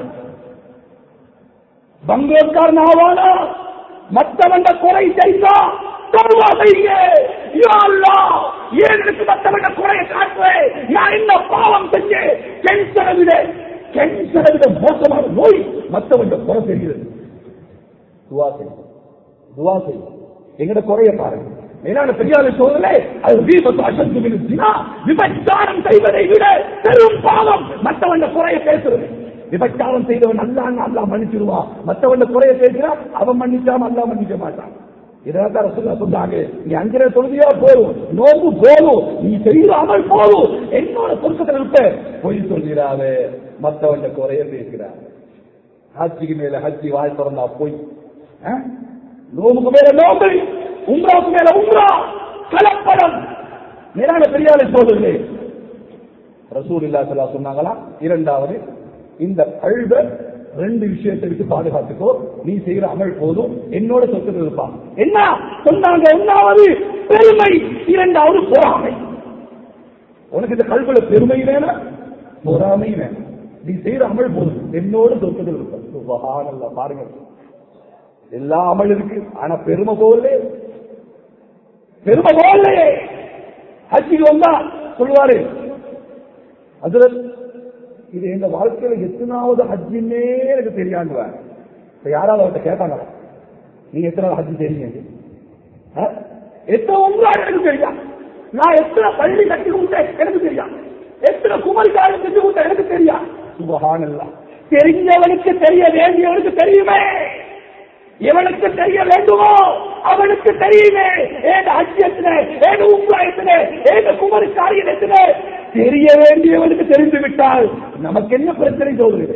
பங்கேற்காரன் ஆவானா, மற்றவன் குறை செய்தா தௌபா செய்யுங்க. யா அல்லாஹ் ஏன் எனக்கு மற்றவன் குறையை காட்டுறேன், நான் என்ன பாவம் செஞ்சேன். கேன்சரை விட மோசமான நோய் மற்றவன் குறை செய்கிறது. துவா செய்யும், எங்கட குறைய பாருங்க. மேலான பெரியாரை சோதனை, அது விபச்சாரம் செய்வதை விட பெரும் பாவம் மற்றவன் குறைய பேசுறது. விபச்சாரம் செய்தவன் அல்லா மன்னிச்சிருவான், மற்றவன் குறைய பேசினா அவன் மன்னிச்சாம அல்லா மன்னிக்க மாட்டான். இதான் ரசூலுல்லாஹ் சொன்னாங்க, நீ 5 தொழுதியா போதும், நோம்பு போதும், நீ செய்யாமல் போதும், என்னோட பொருத்தத்தில் இருப்ப. பொய் சொல்கிறாரு, மற்றவன் குறைய பேசுகிறார். ஹஜ்ஜிக்கு மேல ஹஜ்ஜி வாய் திறந்தா போய், நோம்புக்கு மேல நோம்பு, உம்ராவுக்கு மேல உம்ரா, கலப்படம். மேலான பெரியாரை சோதனை ரசூலுல்லாஹி ஸல்லல்லாஹு அலைஹி சொன்னாங்களா, இரண்டாவது இந்த கல்வ 2 விஷயத்தை விட்டு பாதுகாத்துக்கோ, நீ செய்யற அமல் போதும், என்னோட சொத்து இருப்பான். என்ன சொன்னாங்க? ஒன்றாவது பெருமை, இரண்டாவது பொறாமை. உனக்கு இந்த கல்வில பெருமை வேணும், பொறாமை வேணும். நீ செய்யற அமல் போதும், என்னோட சொர்க்கத்தில் இருப்பார். சுப்ஹானல்லாஹ். பாருங்க, எல்லா அமல் இருக்கு, ஆனா பெருமை போகலையே, பெருமை போகலையே. ஹஜ்ஜுக்கு வந்தா சொல்லுவாரு, ஹஜ்ரத் இது எங்க வாழ்க்கையில எத்தனாவது ஹஜ்ஜுன்னே எனக்கு தெரியாண்டுவார். யாராவது அவர்கிட்ட கேட்டாங்க, நீங்க எத்தனாவது ஹஜ்ஜு தெரியுங்க, எத்தனை உங்களால் எனக்கு தெரியா, நான் எத்தனை பள்ளி கட்டி கொடுத்தேன் எனக்கு தெரியா, எத்தனை குமரிக்காரன் செஞ்சு கொடுத்தேன் எனக்கு தெரியா. சுப்ஹானல்லாஹ். தெரிஞ்சவனுக்கு தெரிய வேண்டியவனுக்கு தெரியுமே, எவனுக்கு தெரிய வேண்டுமோ அவனுக்கு தெரியுமே. ஏன் ஹஜ்ஜத்திலே, ஏன் உம்ராயத்திலே, ஏன் குமரிக்காரியத்திலே தெரிய வேண்டியவனுக்கு தெரிந்து விட்டால் நமக்கு என்ன பிரச்சனை சொல்றது?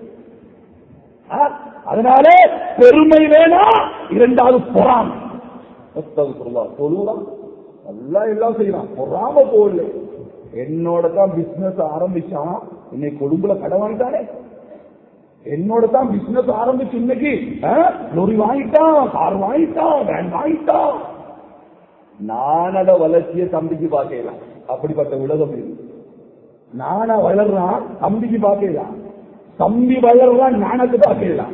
அதனால பெருமை வேணாம், இரண்டாவது பொறாமை. சொல்லுறான் நல்லா எல்லாம் செய்யறான், பொறாம போடல. என்னோட தான் பிசினஸ் ஆரம்பிச்சான், இன்னைக்கு கொழும்புல கடை வாங்கிட்டானே. என்னோட தான் பிசினஸ் ஆரம்பிச்சு இன்னைக்கு லொரி வாங்கிட்டான், கார் வாங்கிட்டான், வேன் வாங்கிட்டான். நானோட வளர்ச்சியை தம்பிக்கு பார்க்கலாம். அப்படிப்பட்ட உலகம் இது. நானா வளர்றான், தம்பிக்கு பார்க்கலாம். தம்பி வளர்றான், நானுக்கு பார்க்கலாம்.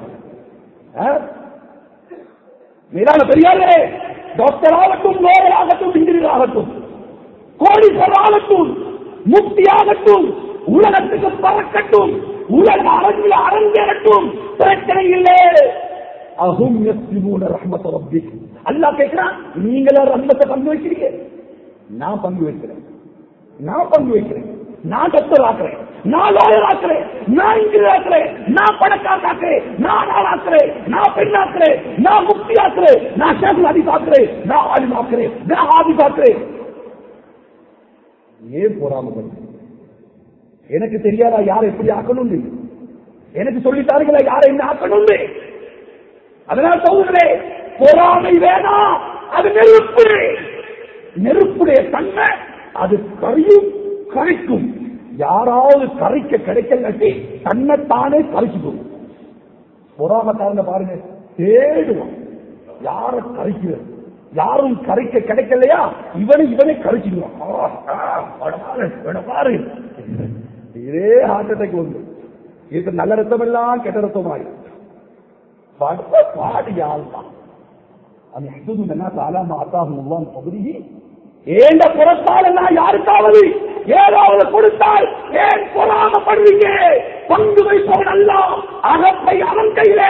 மேலான பெரியாரே, டாக்டர் ஆகட்டும், லோயர் ஆகட்டும், இன்ஜினியர் ஆகட்டும், கோடீஸ்வரர் ஆகட்டும், முக்தி ஆகட்டும், உலகத்துக்கு பறக்கட்டும், உலக அரங்கில் அரங்கேறட்டும், பிரச்சனை இல்லை. அஹும் யஸ்லிமூன ரஹ்மத் ரப்பிக். அல்லாஹ் கேட்கிறான், நீங்களா ரஹ்மத்தை பங்கு வைக்கிறீங்க? நான் பங்கு வைக்கிறேன், நான் பங்கு வைக்கிறேன். நான் டாக்டர் ஆக்குறேன், நான் லாயர் ஆக்குறேன், நான் இன்ஜினியர் ஆக்குறேன், நான் பணக்காரர் ஆக்குறேன், நான் ஆள் ஆக்குறேன், நான் பெண் ஆக்குறேன், நான் முக்தி ஆக்குறேன், நான் ஷேகுல் ஹதீஸ் ஆக்குறேன், நான் ஆலிம் ஆக்குறேன், நான் ஹாஃபிஸ் ஆக்குறேன். ஏன் பொறாமை? எனக்கு தெரியாதா யாரை எப்படி ஆக்கணும்? எனக்கு சொல்லித்தாருங்களா யாரை என்ன ஆக்கணும்? அதனால் சொல்லுங்களே, பொறாமை வேணாம், அது நெருப்பு. நெருப்புடைய தன்மை அது கரியும் கரைக்கும். யாராவது கரைக்க கிடைக்கலாட்டி தன்னைத்தானே கரைச்சுக்கும். பொறாமக்காரங்க பாருங்க, தேடுவான் யார கரைக்கிறது. யாரும் கரைக்க கிடைக்கலையா இவனை கரைச்சிடுவான். பாரு, இதே ஹார்ட் அட்டாக் வந்து இது நல்ல ரத்தம் எல்லாம் கெட்ட ரத்தமாயி பாடியால்தான் ஏண்ட புறத்தால் எல்லாம் யாருக்காவது ஏதாவது கொடுத்தால் ஏன் பொறாமப்படுவீங்க? பங்கு வைப்பவன் அல்ல, அகப்பை அவன் கையிலே.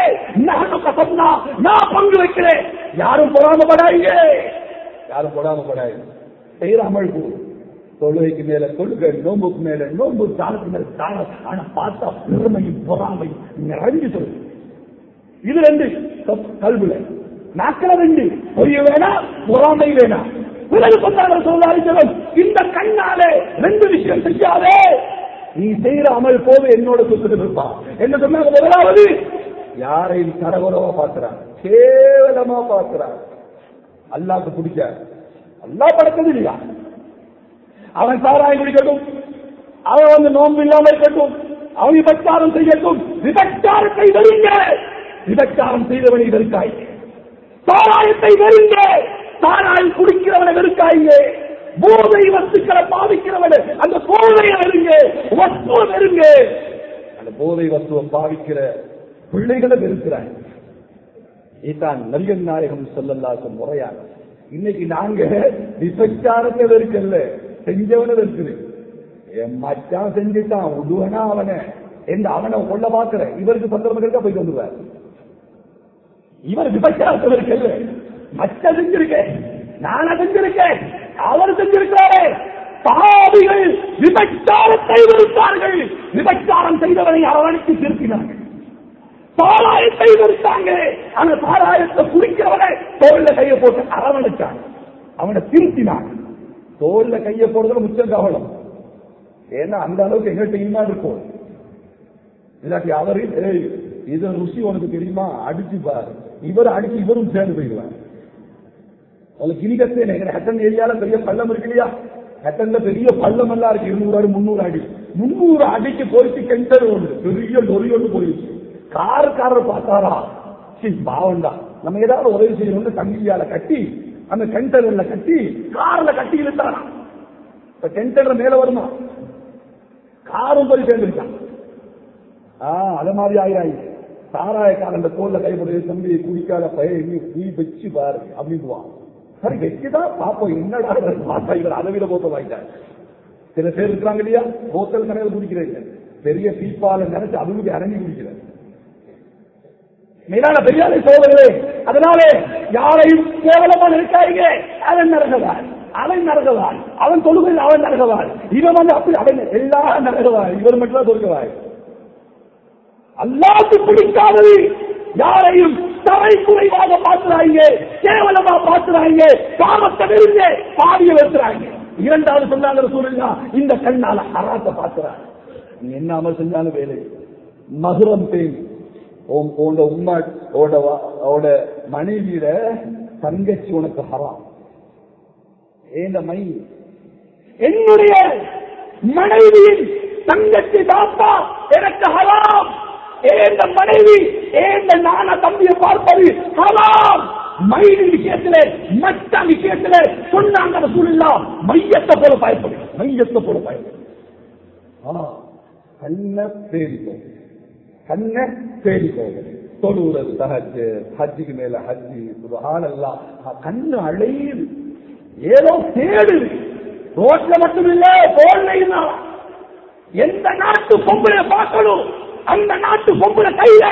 நான் பங்கு வைக்கிறேன். யாரும் பொறாமப்படாதீங்க, யாரும் பொறாமப்படாதீங்க. செய்யற அமல் தொழுகைக்கு மேல தொழுகை, நோம்புக்கு மேல நோம்பு, தானத்துக்கு மேல தானம். ஆனா பார்த்தா பெருமையும் பொறாமையும் நிறைஞ்சு சொல்லு. இது ரெண்டு கல்வில நாட்கள ரெண்டு, பொய்ய வேணாம், பொறாமை வேணாம். பிறகு சொன்னார்கள், இந்த கண்ணாலே ரெண்டு விஷயம் செய்யாதே, நீ செய்யற அமல் போது என்னோட சுத்தத்தில் இருப்பான். என்ன சொன்னாங்க? முதலாவது, யாரையும் தரகுறவா பார்க்கிறான், கேவலமா பார்க்கிறான். அல்லாஹ்க்கு பிடிச்ச, அல்லாஹ் படைத்தது இல்லையா? அவன் சாராயம் குடிக்கட்டும், அவன் நோன்பு இல்லாம இருக்கட்டும், அவன் விபச்சாரம் செய்யட்டும். விபச்சாரத்தை வெறுங்க, விபச்சாரம் செய்தவனை வெறுக்காய். சாராயத்தை வெறுங்க, சாராயம் குடிக்கிறவனை வெறுக்காய்ங்க. போதை வஸ்துக்களை பாவிக்கிறவனை, அந்த போதையை வெறுங்க, வஸ்துவை வெறுங்க. அந்த போதை வஸ்துவை பாவிக்கிற பிள்ளைகளை வெறுக்கிறாய். இதுதான் நபிகள் நாயகம் ஸல்லல்லாஹு அலைஹி வஸல்லம் முறையாக. இன்னைக்கு நாங்க விபச்சாரத்தை வெறுக்கல, செஞ்சவனை வெறுக்குது. என் மச்சான் செஞ்சுட்டான், உடுவனா அவனை எந்த அவனை கொள்ள பாக்குற, இவருக்கு சந்தர்ப்பம் இருக்கா போயிட்டு வந்துருவார். இவர் விபச்சாரத்தை வெறுக்கல, மச்ச செஞ்சிருக்கேன், நானா செஞ்சிருக்கேன், அவர் செஞ்சிருக்காரு. பாவிகள் விபச்சாரத்தை வெறுத்தார்கள், விபச்சாரம் செய்தவரை அரவணைத்து திருப்பினார்கள். சாராயத்தை வெறுத்தாங்க, அந்த சாராயத்தை குடிக்கிறவனை தோல்ல கையை போட்டு அரவணைச்சாங்க, அவனை திருத்தினாங்க. தோல்ல கையை போடுறதுல முச்சம் கவனம். ஏன்னா அந்த அளவுக்கு எங்கள்கிட்ட ஈமான் இருக்கும். இல்லாட்டி அவரு இது ருசி உனக்கு தெரியுமா, அடிச்சு பாரு, இவர் அடிச்சு இவரும் சேர்ந்து போயிடுவார். உங்களுக்கு கிணிகத்தே ஹட்டன் ஏரியால பெரிய பள்ளம் இருக்கு இல்லையா? ஹட்டன்ல பெரிய பள்ளம் எல்லாம் இருக்கு, 200 அடி 300 அடி. 300 அடிக்கு போயிட்டு கெண்டர் ஒன்று பெரிய லொரி ஒன்று போயிடுச்சு. காருக்காரர் பார்த்தாரா, பாவண்டா, நம்ம ஏதாவது உதவி செய்யணும்னு தங்கியால கட்டி அந்த கெண்டர்ல கட்டி கார்ல கட்டி இழுத்தாரா. இப்ப கெண்டர் மேல வருமா, காரும் போய் சேர்ந்துருக்கான். அத மாதிரி ஆகிறாங்க. சாராயக்காரன் அந்த தோல்ல கைப்படைய தம்பி குடிக்காத பையன் நீ வச்சு பாரு அப்படின்ட்டுவான். சரி வச்சுதான் பாப்போம் என்னடா பார்த்தா இவர் அதை விட போத்த வாங்கிட்டாங்க. சில பேர் இருக்கிறாங்க இல்லையா, போத்தல் கடையில் குடிக்கிறீங்க, பெரிய பீப்பால நினைச்சு அதுக்கு அடங்கி குடிக்கிறார். மேலான பெரியாரை சோதர்களே, அதனால யாரையும் கேவலமா நினைக்காதீங்க. அவன் நரகவான், அவன் நரகவான், அவன் தொழுகையில் அவன் நரகவான், இவன் வந்து அப்படி அவன் எல்லாரும் நரகவான், இவர் மட்டும் தான் சொல்லுவாய். அல்லாஹ்வுக்கு பிடிக்காதது யாரையும் தரை குறைவாக பார்க்கிறாங்க, கேவலமா பார்க்கிறாங்க, காமத்தை நெருங்க பாடிய வைக்கிறாங்க. இரண்டாவது சொன்னாங்க ரசூலுல்லாஹ், இந்த கண்ணால ஹராத்தை பார்க்கிறாங்க. நீ என்ன அமல் செஞ்சாலும் வேலை. மஹ்ரம் பெண் உங்க உம்மோட மனைவியில தங்கச்சி உனக்கு ஹராம். என்னுடைய மனைவியின் தங்கச்சி தாத்தா எனக்கு ஹராம். ஏந்த மனைவி ஏந்த நான தம்பியை பார்ப்பது ஹராம். மைனி விஷயத்திலே மற்ற விஷயத்திலே சொன்னாங்க ரசூலுல்லாஹ், மையத்தை போல பயப்படு, மையத்தை போல பயப்படு. கண்ணை தேடிக்கோ, கண்ணை தேடிக்கோ. தொழுகிறது தஹஜ்ஜு, ஹஜ்ஜுக்கு மேல ஹஜ்ஜு, சுப்ஹானல்லாஹ். கண்ணு அழையுது, ஏதோ தேடுது. ரோட்ல மட்டும் இல்ல, போன்ல எந்த நாட்டு பொம்பளை பார்க்கணும், அந்த நாட்டு பொம்பளை கையில.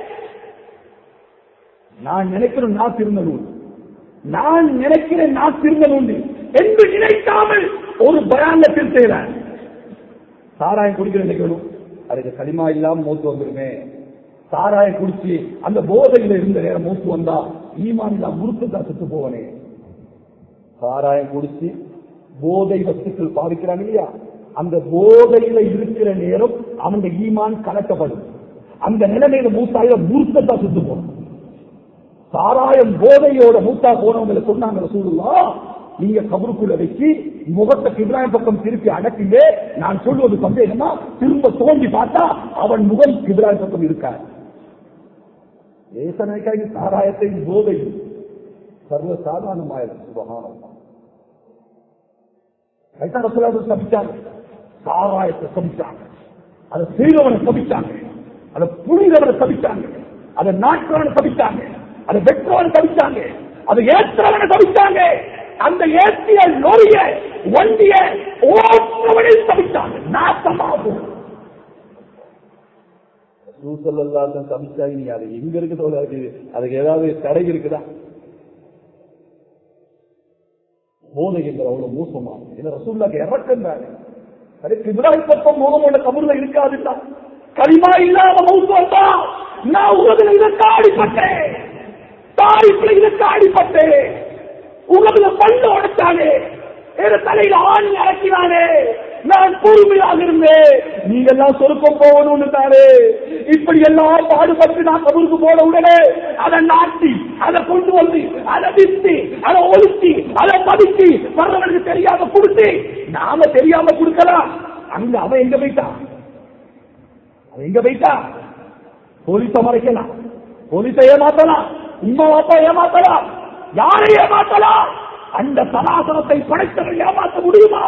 நான் நினைக்கிறேன் நான் திருந்தணும், நான் நினைக்கிறேன் நான் திருந்தணும் என்று நினைக்காமல் ஒரு பயானத்தில் செய்யறேன். சாராயம் குடிக்கிற நினைக்கணும், அதுக்கு களிமா இல்லாம மூத்து வந்துருமே. சாராயம் குடிச்சு அந்த போதையில இருந்த நேரம் மூத்து வந்தா ஈமான் இல்லாம முறுத்துதான் செத்து போவனே. சாராயம் குடிச்சு போதை வஸ்துக்கள் பாதிக்கிறாங்க இல்லையா, அந்த போதையில இருக்கிற நேரம் அவன் ஈமான் கலக்கப்படும். அந்த நிலைமையில மூத்தாயிர முறுத்தா சுத்து போன. சாராயம் போதையோட மூத்தா போனவங்களை சொன்னாங்க ரசூலுல்லாஹ், நீங்க கபருக்குள்ள வச்சு முகத்தை கிப்ராஹிம் பக்கம் திருப்பி அடக்கிங்க. நான் சொல்லுவது சந்தேகமா, திரும்ப தோண்டி பார்த்தா அவன் முகம் கிப்ராஹிம் பக்கம் இருக்கார். ஏசனைக்காக சாராயத்தை போதை சர்வ சாதாரணமாயிரம். சுபஹானல்லாஹ். சபிச்சாங்க, சாராயத்தை சபிச்சாங்க, அதை செய்தவனை சபிச்சாங்க, அதை புனிதவனை சபிச்சாங்க, அதை நாட்டவனை சபிச்சாங்க, அதை வெற்றவனை சபிச்சாங்க, அதை ஏற்றவனை சபிச்சாங்க, அந்த ஏற்றிய லொரிய வண்டிய ஓட்டுவனை சபிச்சாங்க. நாசமாகும் சபிச்சாங்க. நீ அது எங்க இருக்கு, அதுக்கு ஏதாவது தடை இருக்குதா? போதை என்ற அவ்வளவு மோசமா ரசூலுல்லாஹ் இறக்கின்றாங்க. இப்ராஹிம் பக்கம் மோகமோட கபூர்ல இருக்காதுன்னா களிமா இல்லாம மௌத்து வந்தா நான் உலகில் இதற்கு ஆடிப்பட்டேன், தாய்ப்புல இதற்கு ஆடிப்பட்டேன், உலகில் பல்லு உடைச்சானே, தலையில ஆணி இறக்கினானே, நான் பொறுமையாக இருந்தேன். நீங்க எல்லாம் சொருக்கம் போகணும்னு தானே இப்படி எல்லாம் பாடுபட்டு நான் கபூருக்கு போன உடனே அதை நாட்டி, அதை கொண்டு வந்து, அதை வித்து, அதை ஒழுத்தி, அதை பதிச்சு வர்றவனுக்கு தெரியாம கொடுத்து, நாம தெரியாம கொடுக்கலாம். அங்க அவன் எங்க போயிட்டான், அவன் எங்க போயிட்டா? போலீஸ மறைக்கலாம், போலீஸ ஏமாத்தலாம், உண்மை வாப்பா ஏமாத்தலாம், யாரை ஏமாத்தலாம்? அந்த சனாசனத்தை படைத்தவரை ஏமாற்ற முடியுமா?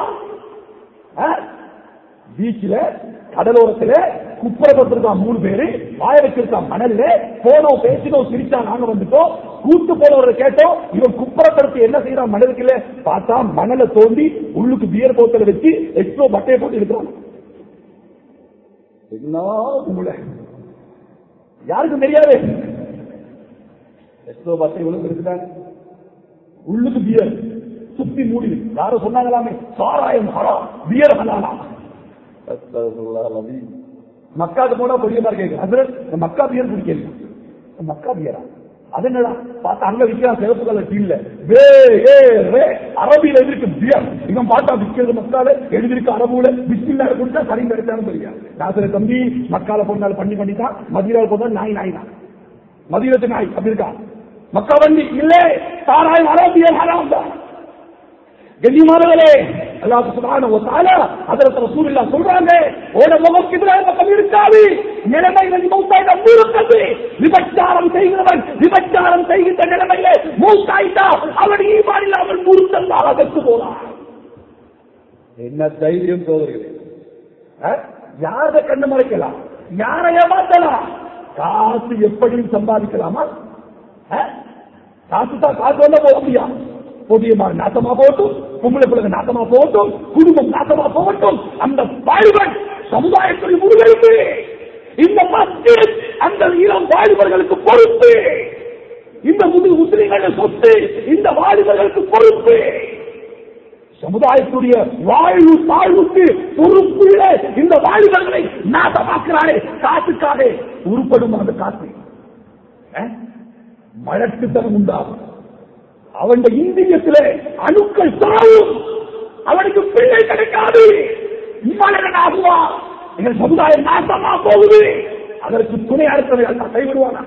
பீச்சில கடலோரத்துல குப்புறப்பட்டிருக்கான் 3 பேரு, வாய வச்சிருக்கான் மணல்ல, போனோம் பேசினோம் சிரிச்சா நாங்க வந்துட்டோம், கூட்டு போனவரை கேட்டோம், இவன் குப்புறப்படுத்தி என்ன செய்யறான் மணலுக்குள்ள பார்த்தா மணலை தோண்டி உள்ளுக்கு பியர் போத்தல வச்சு எக்ஸ்ட்ரோ பட்டையை போட்டு இருக்கிறான். யாருக்கும் தெரியாது எக்ஸ்ட்ரோ பட்டை இவ்வளவு இருக்கிறாங்க, உள்ளுக்கு பியர் சுத்தி மூடி. யாரும் சொன்னாங்களாமே சாராயம் ஹராம், பியர் ஹலாலாம். மக்காவுக்கு போனா பெரிய மாதிரி கேட்க, மக்கா பியர் குடிக்கல, மக்கா பியரா அது என்னடா பார்த்தா அங்க விற்கிறான் சிறப்பு கலர் டீல்ல, அரபியில இருக்கு பியர். இவன் பார்த்தா விற்கிறது மக்கால எழுதிருக்கு அரபுல, பிஸ்மில்லா குடிச்சா சரி கிடைச்சாலும் தெரியாது. நான் சில தம்பி மக்கால போனாலும் பண்ணிட்டான், மதீனால போனாலும் நாய் தான், மதீனத்து நாய் அப்படி இருக்கா. மக்கா வண்டி இல்லே, சாராயம் அரபியர் ஹராம் தான். கண்ணியமானவர்களே, அல்லாஹ் சுப்ஹானஹு வ தஆலா ஹஜ்ரத் ரசூலுல்லாஹ் சொல்றாங்க, ஓட முகம் இப்ராஹிம் பக்கம் இருக்காது, நிலைமை மௌத்தாயிட மூர்க்கது. விபச்சாரம் செய்கிறவன் விபச்சாரம் செய்கின்ற நிலைமையிலே மௌத்தாயிட்டா அவன் ஈமான் இல்லாமல் மூர்க்கமாக செத்து போனான். என்ன தைரியம் சோதர்களே! யார கண்ணு மறைக்கலாம்? யாரை ஏமாத்தலாம்? காசு எப்படியும் சம்பாதிக்கலாமா? காசு தான் காசு வந்தா போக முடியா? புதியமா நாசமா போட்டும், பொம்பளை பிள்ளைங்க நாசமா போட்டும், குடும்பம் நாசமா போகட்டும், அந்த வாலிபன் சமுதாயத்துடைய முழுவெழுப்பு. இந்த மஸ்ஜித் அந்த இளம் வாலிபர்களுக்கு பொறுப்பு. இந்த முஸ்லிம்கள் சொத்து இந்த வாலிபர்களுக்கு பொறுப்பு. சமுதாயத்துடைய வாழ்வு தாழ்வுக்கு பொறுப்புள்ள இந்த வாலிபர்களை நாசமாக்குறாரே காசுக்காக. உருப்படும் அந்த காசு மலட்டுத்தனம் உண்டாகும். அவன் இந்தியத்திலே அணுக்கள் சாவும். அவனுக்கு பிள்ளை கிடைக்காது. மலரன் ஆகுவான். எங்கள் சமுதாயம் நாசமா போகுது. அதற்கு துணை அறுத்தவை அல்ல கைவிடுவானா?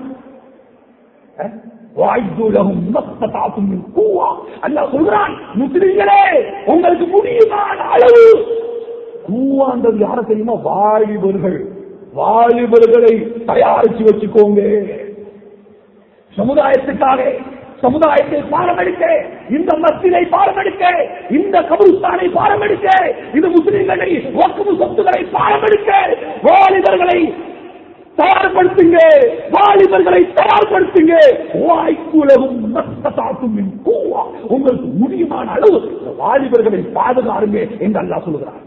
சொல்கிறான், முஸ்லிம்களே உங்களுக்கு முடியுமான அளவு கூவான்றது யார தெரியுமா? வாலிபர்கள். வாலிபர்களை தயாரிச்சு வச்சுக்கோங்க. சமுதாயத்துக்காக, சமுதாயத்தை பாரமெடுக்க, இந்த மஸ்ஜிதை பாரமெடுக்க, இந்த கபருஸ்தானை பாரமெடுக்க, இந்த முஸ்லிம்களை வக்ஃப் சொத்துக்களை பாரமெடுக்க வாலிபர்களை தயார்படுத்துங்க. வாலிபர்களை தயார்படுத்துங்க. உங்களுக்கு முடியுமான அளவு வாலிபர்களை பாதுகாருங்க என்று அல்லாஹ் சொல்லுகிறார்.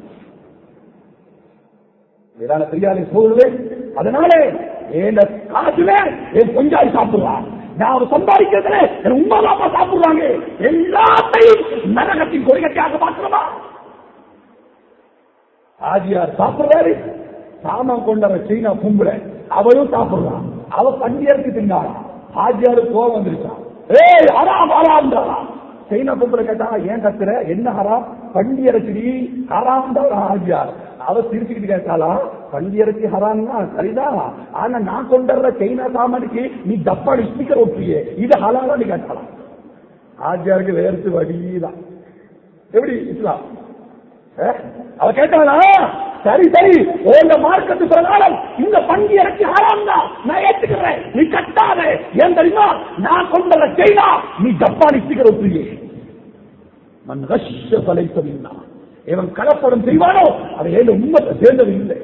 பெரியாரை சோழர்களே, அதனால என் காசுல என் கொஞ்சாய் சாப்பிடுறான். நான் சம்பாதிக்கிறதுல என் உண்மைதாப்பா சாப்பிடுறாங்க. எல்லாத்தையும் நரகத்தின் கொடிகட்டியாக பார்க்கிறோமா? ஆஜியார் சாப்பிடுறாரு. சாமான் கொண்டாட சீனா பொம்பளை அவளும் சாப்பிடுறான். அவ பண்டியருக்கு தின்னாரா. ஆஜியாருக்கு கோவம் வந்துருச்சான். ஏய் ஹராம் ஹராம் தாரா. சைனா பொம்பளை கேட்டா ஏன் கத்துற? என்ன ஹராம்? பண்டியரசி ஹராம் தான். ஆஜியார் அவ திருச்சிக்கிட்டு கேட்டாளா, பண்டியரசி ஹராம்னா சரிதான், ஆனா நான் கொண்டாடுற சைனா சாமானுக்கு நீ டப்பாடி ஸ்பீக்கர் ஒட்டியே இது ஹலாலான்னு கேட்டாளா. ஆஜியாருக்கு வேர்த்து வடிதான். எப்படி இஸ்லாம்? அவ கேட்டாளா, சரி சரி உங்க மார்க்கத்து பிரகாரம் இந்த பங்கி இறக்கி ஹராம் தான், நான் ஏத்துக்கிறேன், நீ கட்டாத. ஏன் தெரியுமா? நான் கொண்ட சைனா நீ ஜப்பானி ஸ்பீக்கர் ஒத்துறியே. மன் ரஷ்ய தலைத்தவின்னா இவன் கலப்படம் செய்வானோ அதை ஏன் உண்மத்தை சேர்ந்தது இல்லை.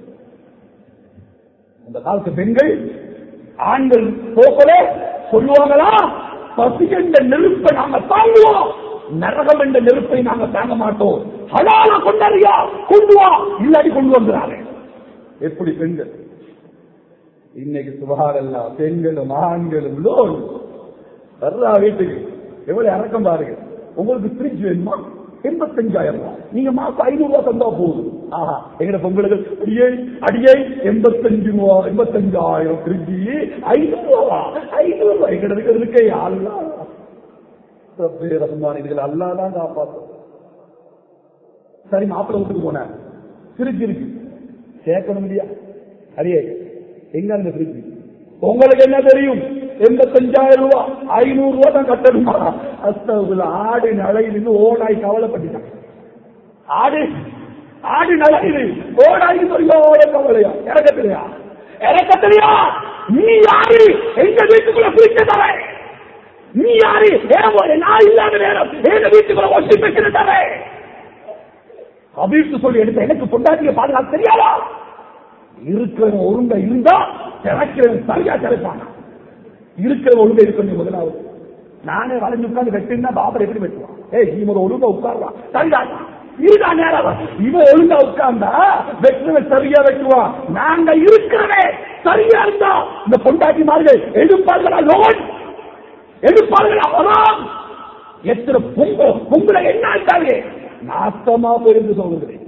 அந்த காலத்து பெண்கள் ஆண்கள் போக்கல சொல்லுவாங்களா, பசி என்ற நெருப்பை நாங்க தாங்குவோம், நரகம் என்ற நெருப்பை நாங்க தாங்க மாட்டோம். ஹலால கொண்டாடியா கொண்டு வா, இல்லாடி கொண்டு வந்துறாங்க. எப்படி பெண்கள் இன்னைக்கு சுபஹானல்லாஹ், பெண்களும் ஆண்களும் லோன் வர்றா வீட்டுக்கு எவ்வளவு இறக்கம் பாருங்க. உங்களுக்கு ஃப்ரிட்ஜ் வேணுமா? 85,000 ரூபாய். நீங்க மாசம் 500 ரூபாய் தந்தா போதும். ஆஹா, எங்கட பொங்கலுக்கு அடியே அடியே 85,000 ஃப்ரிட்ஜ் 500 ரூபாய் எங்களுக்கு இருக்கே. அல்லாஹ் ரஹ்மான், இதுல அல்லாஹ் தான் காப்பாற்றும். சரி, மாப்பிள்ள வீட்டுக்கு போன ஃப்ரிட்ஜ் இருக்கு, சேர்க்கணும் இல்லையா? அடியே எங்க அந்த ஃப்ரிட்ஜ்? உங்களுக்கு என்ன தெரியும்? 85,000 ரூபாய் 500 ரூபாய் தான் கட்டணுமா? அஸ்தகுல ஆடு நலையிலிருந்து ஓடாய் கவலைப்பட்டுட்டான். ஆடு ஆடு நலையில ஓடாய் சொல்ல கவலையா? இறக்கத்திலையா? இறக்கத்திலையா? நீ யாரு எங்க வீட்டுக்குள்ள பிரிக்க தர? நீ யாரு? நான் இல்லாத நேரம் எங்க வீட்டுக்குள்ள ஒட்டி பெற்று தர அப்படின்னு சொல்லி எடுத்த எனக்கு பொண்டாட்டிய பாதுகாப்பு தெரியாதா? இருக்கிறவன் ஒழுங்கா இருந்தா திறக்கிறவன் சரியா திறப்பானா? இருக்கிற ஒழுங்கா இருக்கணும். முதலாவது நானே வளைஞ்சு உட்கார்ந்து வெட்டினா பாபர் எப்படி வெட்டுவான்? இவன் ஒழுங்கா உட்காருவான், சரிதான் இருக்கா நேரம். இவன் ஒழுங்கா உட்கார்ந்தா வெட்டுறவன் சரியா வெட்டுவான். நாங்க இருக்கிறவே சரியா இருந்தா இந்த பொண்டாட்டி மார்கள் எடுப்பார்களா? லோன் எடுப்பார்களா? வராம். எத்தனை பொங்கலை என்ன ஆட்டாங்க நாசமா போயிருந்து சொல்லுகிறேன்.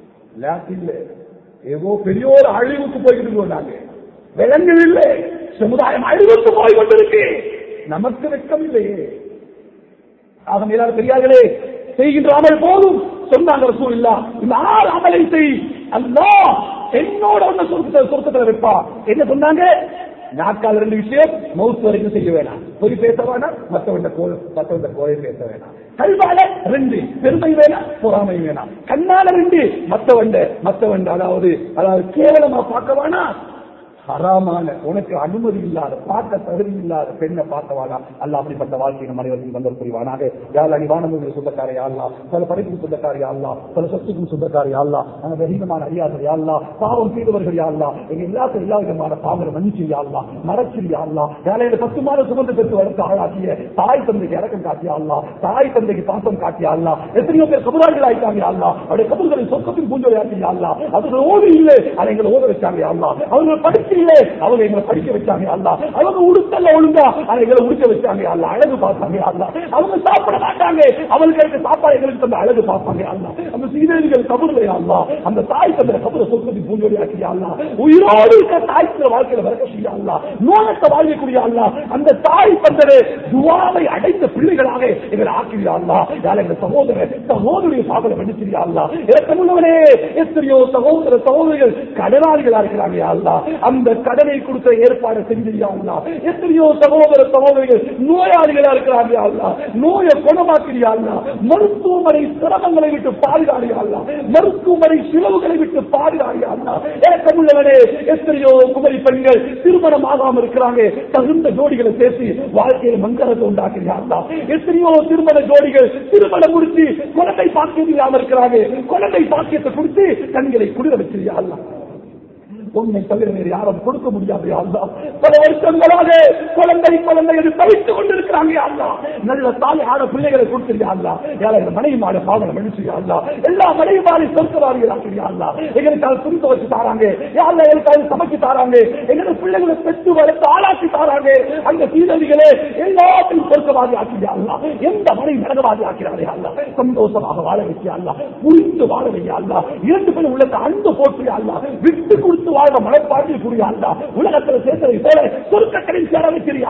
ஏதோ பெரிய ஒரு அழிவுக்கு போய்கிட்டு போனாங்க. விளங்கவில்லை, சமுதாயம் அழிவுக்கு போய் கொண்டிருக்கு. நமக்கு வெட்கம் இல்லையே. ஆக எல்லாரும் பெரியார்களே, செய்கின்ற அமல் போதும் சொன்னாங்க ரசூலுல்லாஹ். இந்த 6 அமலை செய், அல்லாஹ் என்னோட ஒண்ணு சொர்க்கத்துல வைப்பா. என்ன சொன்னாங்க? நாட்கால் 2 விஷயம் மௌத் வரைக்கும் செய்ய வேணாம். பொய் பேச வேணாம், மற்றவண்ட கோயை பேச வேணாம். கல்வால 2 பெருமை வேணாம், பொறாமை வேணாம். கண்ணால 2 மற்றவண்ட அதாவது கேவலமா பார்க்க வேணாம். ஹராமான உனக்கு அனுமதி இல்லாத பார்க்க தகுதி இல்லாத பெண்ணை பார்த்தவாளா அல்ல அப்படிப்பட்ட வாழ்க்கை நம் அனைவருக்கும் வந்தல் புரிவானாக. யாழ் அடிவானவர்கள் சொந்தக்காரையா அல்லா, பல படைப்புக்கும் சொந்தக்காரையா அல்லா, பல சொத்துக்கும் சொந்தக்காரையா அல்லா, நாங்கள் வெகுமான அறியாதவையா அல்லா, பாவம் செய்தவர்கள் யாழ்லா, எங்க எல்லாத்தையும் எல்லா விதமான பாவங்களை மன்னிச்சியா அல்லா, மறைச்சிரியா அல்லா, வேலையில 10 மாதம் சுமந்து பெற்று வளர்த்து ஆளாக்கிய தாய் தந்தைக்கு இறக்கம் காட்டியா அல்லா, தாய் தந்தைக்கு பாசம் காட்டியா அல்லா, எத்தனையோ பேர் கபராளிகள் ஆயிட்டாங்க அல்லா, அவருடைய கபர்களை சொர்க்கத்தின் பூஞ்சொலி ஆக்கியா அல்லா, அவர்கள் ஓடு இல்லை அதை எங்களை ஓத வச்சாங்க அல்லா, அவர்கள் படிச்சு அவங்க எங்களை படிக்க வச்சாங்க அல்லா, அவங்க உடுத்தல ஒழுங்கா அதை எங்களை உடுக்க வச்சாங்க அல்லா, அழகு பார்த்தாங்க அல்லா, அவங்க சாப்பிட மாட்டாங்க அவங்களுக்கு சாப்பாடு எங்களுக்கு தந்த அழகு பார்ப்பாங்க அல்லா, அந்த சீதேவிகள் கபூர்ல அல்லா, அந்த தாய் தந்த கபூர சொற்கதி பூஞ்சொலி ஆக்கியா அல்லா, உயிரோடு இருக்க தாய் தந்த வாழ்க்கையில வரக்க செய்ய அல்லா, நோயத்தை வாழ்க்கக்கூடிய அல்லா, அந்த தாய் தந்தரே துவாவை அடைந்த பிள்ளைகளாக எங்களை ஆக்கியா அல்லா, எங்கள் சகோதரிய பாவலை மன்னிச்சியா அல்லா, இறக்கமுள்ளவனே எத்தனையோ சகோதர சகோதரிகள் கடனாளிகளா இருக்கிறாங்க அல்லா, அந்த கடனை கொடுத்த ஏற்பாடு செஞ்சியா அல்லா, எத்தனையோ சகோதர சகோதரிகள் நோயாளிகளா இருக்கிறாங்க அல்லா, நோயை குணமாக்கிறியா அல்லா, மருத்துவமனை சிரமங்களை விட்டு பாதுகாடியா அல்லா, மருத்துவமனை செலவுகளை விட்டு பாதுகாடியா அல்லா, ஏற்றமுள்ளவனே எத்தனையோ குமரி பெண்கள் திருமணம் ஆகாம இருக்கிறாங்க, தகுந்த ஜோடிகளை சேர்த்து வாழ்க்கையில் மங்களத்தை உண்டாக்குறியா அல்லா, எத்தனையோ திருமண ஜோடிகள் திருமணம் முடிச்சு குழந்தை பாக்கியம் இல்லாம இருக்கிறாங்க, குழந்தை பாக்கியத்தை கொடுத்து கண்களை குளிர வச்சிருயா அல்லா, உன்னை தவிர வேறு யாரும் கொடுக்க முடியாது அல்லா, பல வருஷங்களாக குழந்தை என்று தவித்துக் கொண்டிருக்கிறாங்க அல்லா, நல்ல தாயான பிள்ளைகளை கொடுத்துருக்கா அல்லா, யாரும் மனைவி மாட பாவனை மன்னிச்சியா அல்லா, எல்லா மனைவி மாறி சொற்கவாதிகள் அல்லா, எங்களுக்கு துணிக்க வச்சு தாராங்க, யாரும் எங்களுக்கு சமைச்சு தாராங்க, எங்களுக்கு பிள்ளைகளை பெற்று வளர்த்து ஆளாக்கி தாராங்க, அந்த சீதவிகளே எல்லாத்தையும் சொற்கவாதி ஆக்கியா அல்லா, எந்த மனைவி நரகவாதி ஆக்கிறாரே அல்லா, சந்தோஷமாக வாழ வைக்கியா அல்லா, புரிந்து வாழ வையா அல்லா, 2 பேரும் உள்ளத்தை அன்பு போற்றியா அல்லா, விட்டு கொடுத்து மனப்பாட்டில் கூடிய உலகத்தில் சேர்த்ததை போல சொர்க்கத்தில் சேர வைக்கிறியா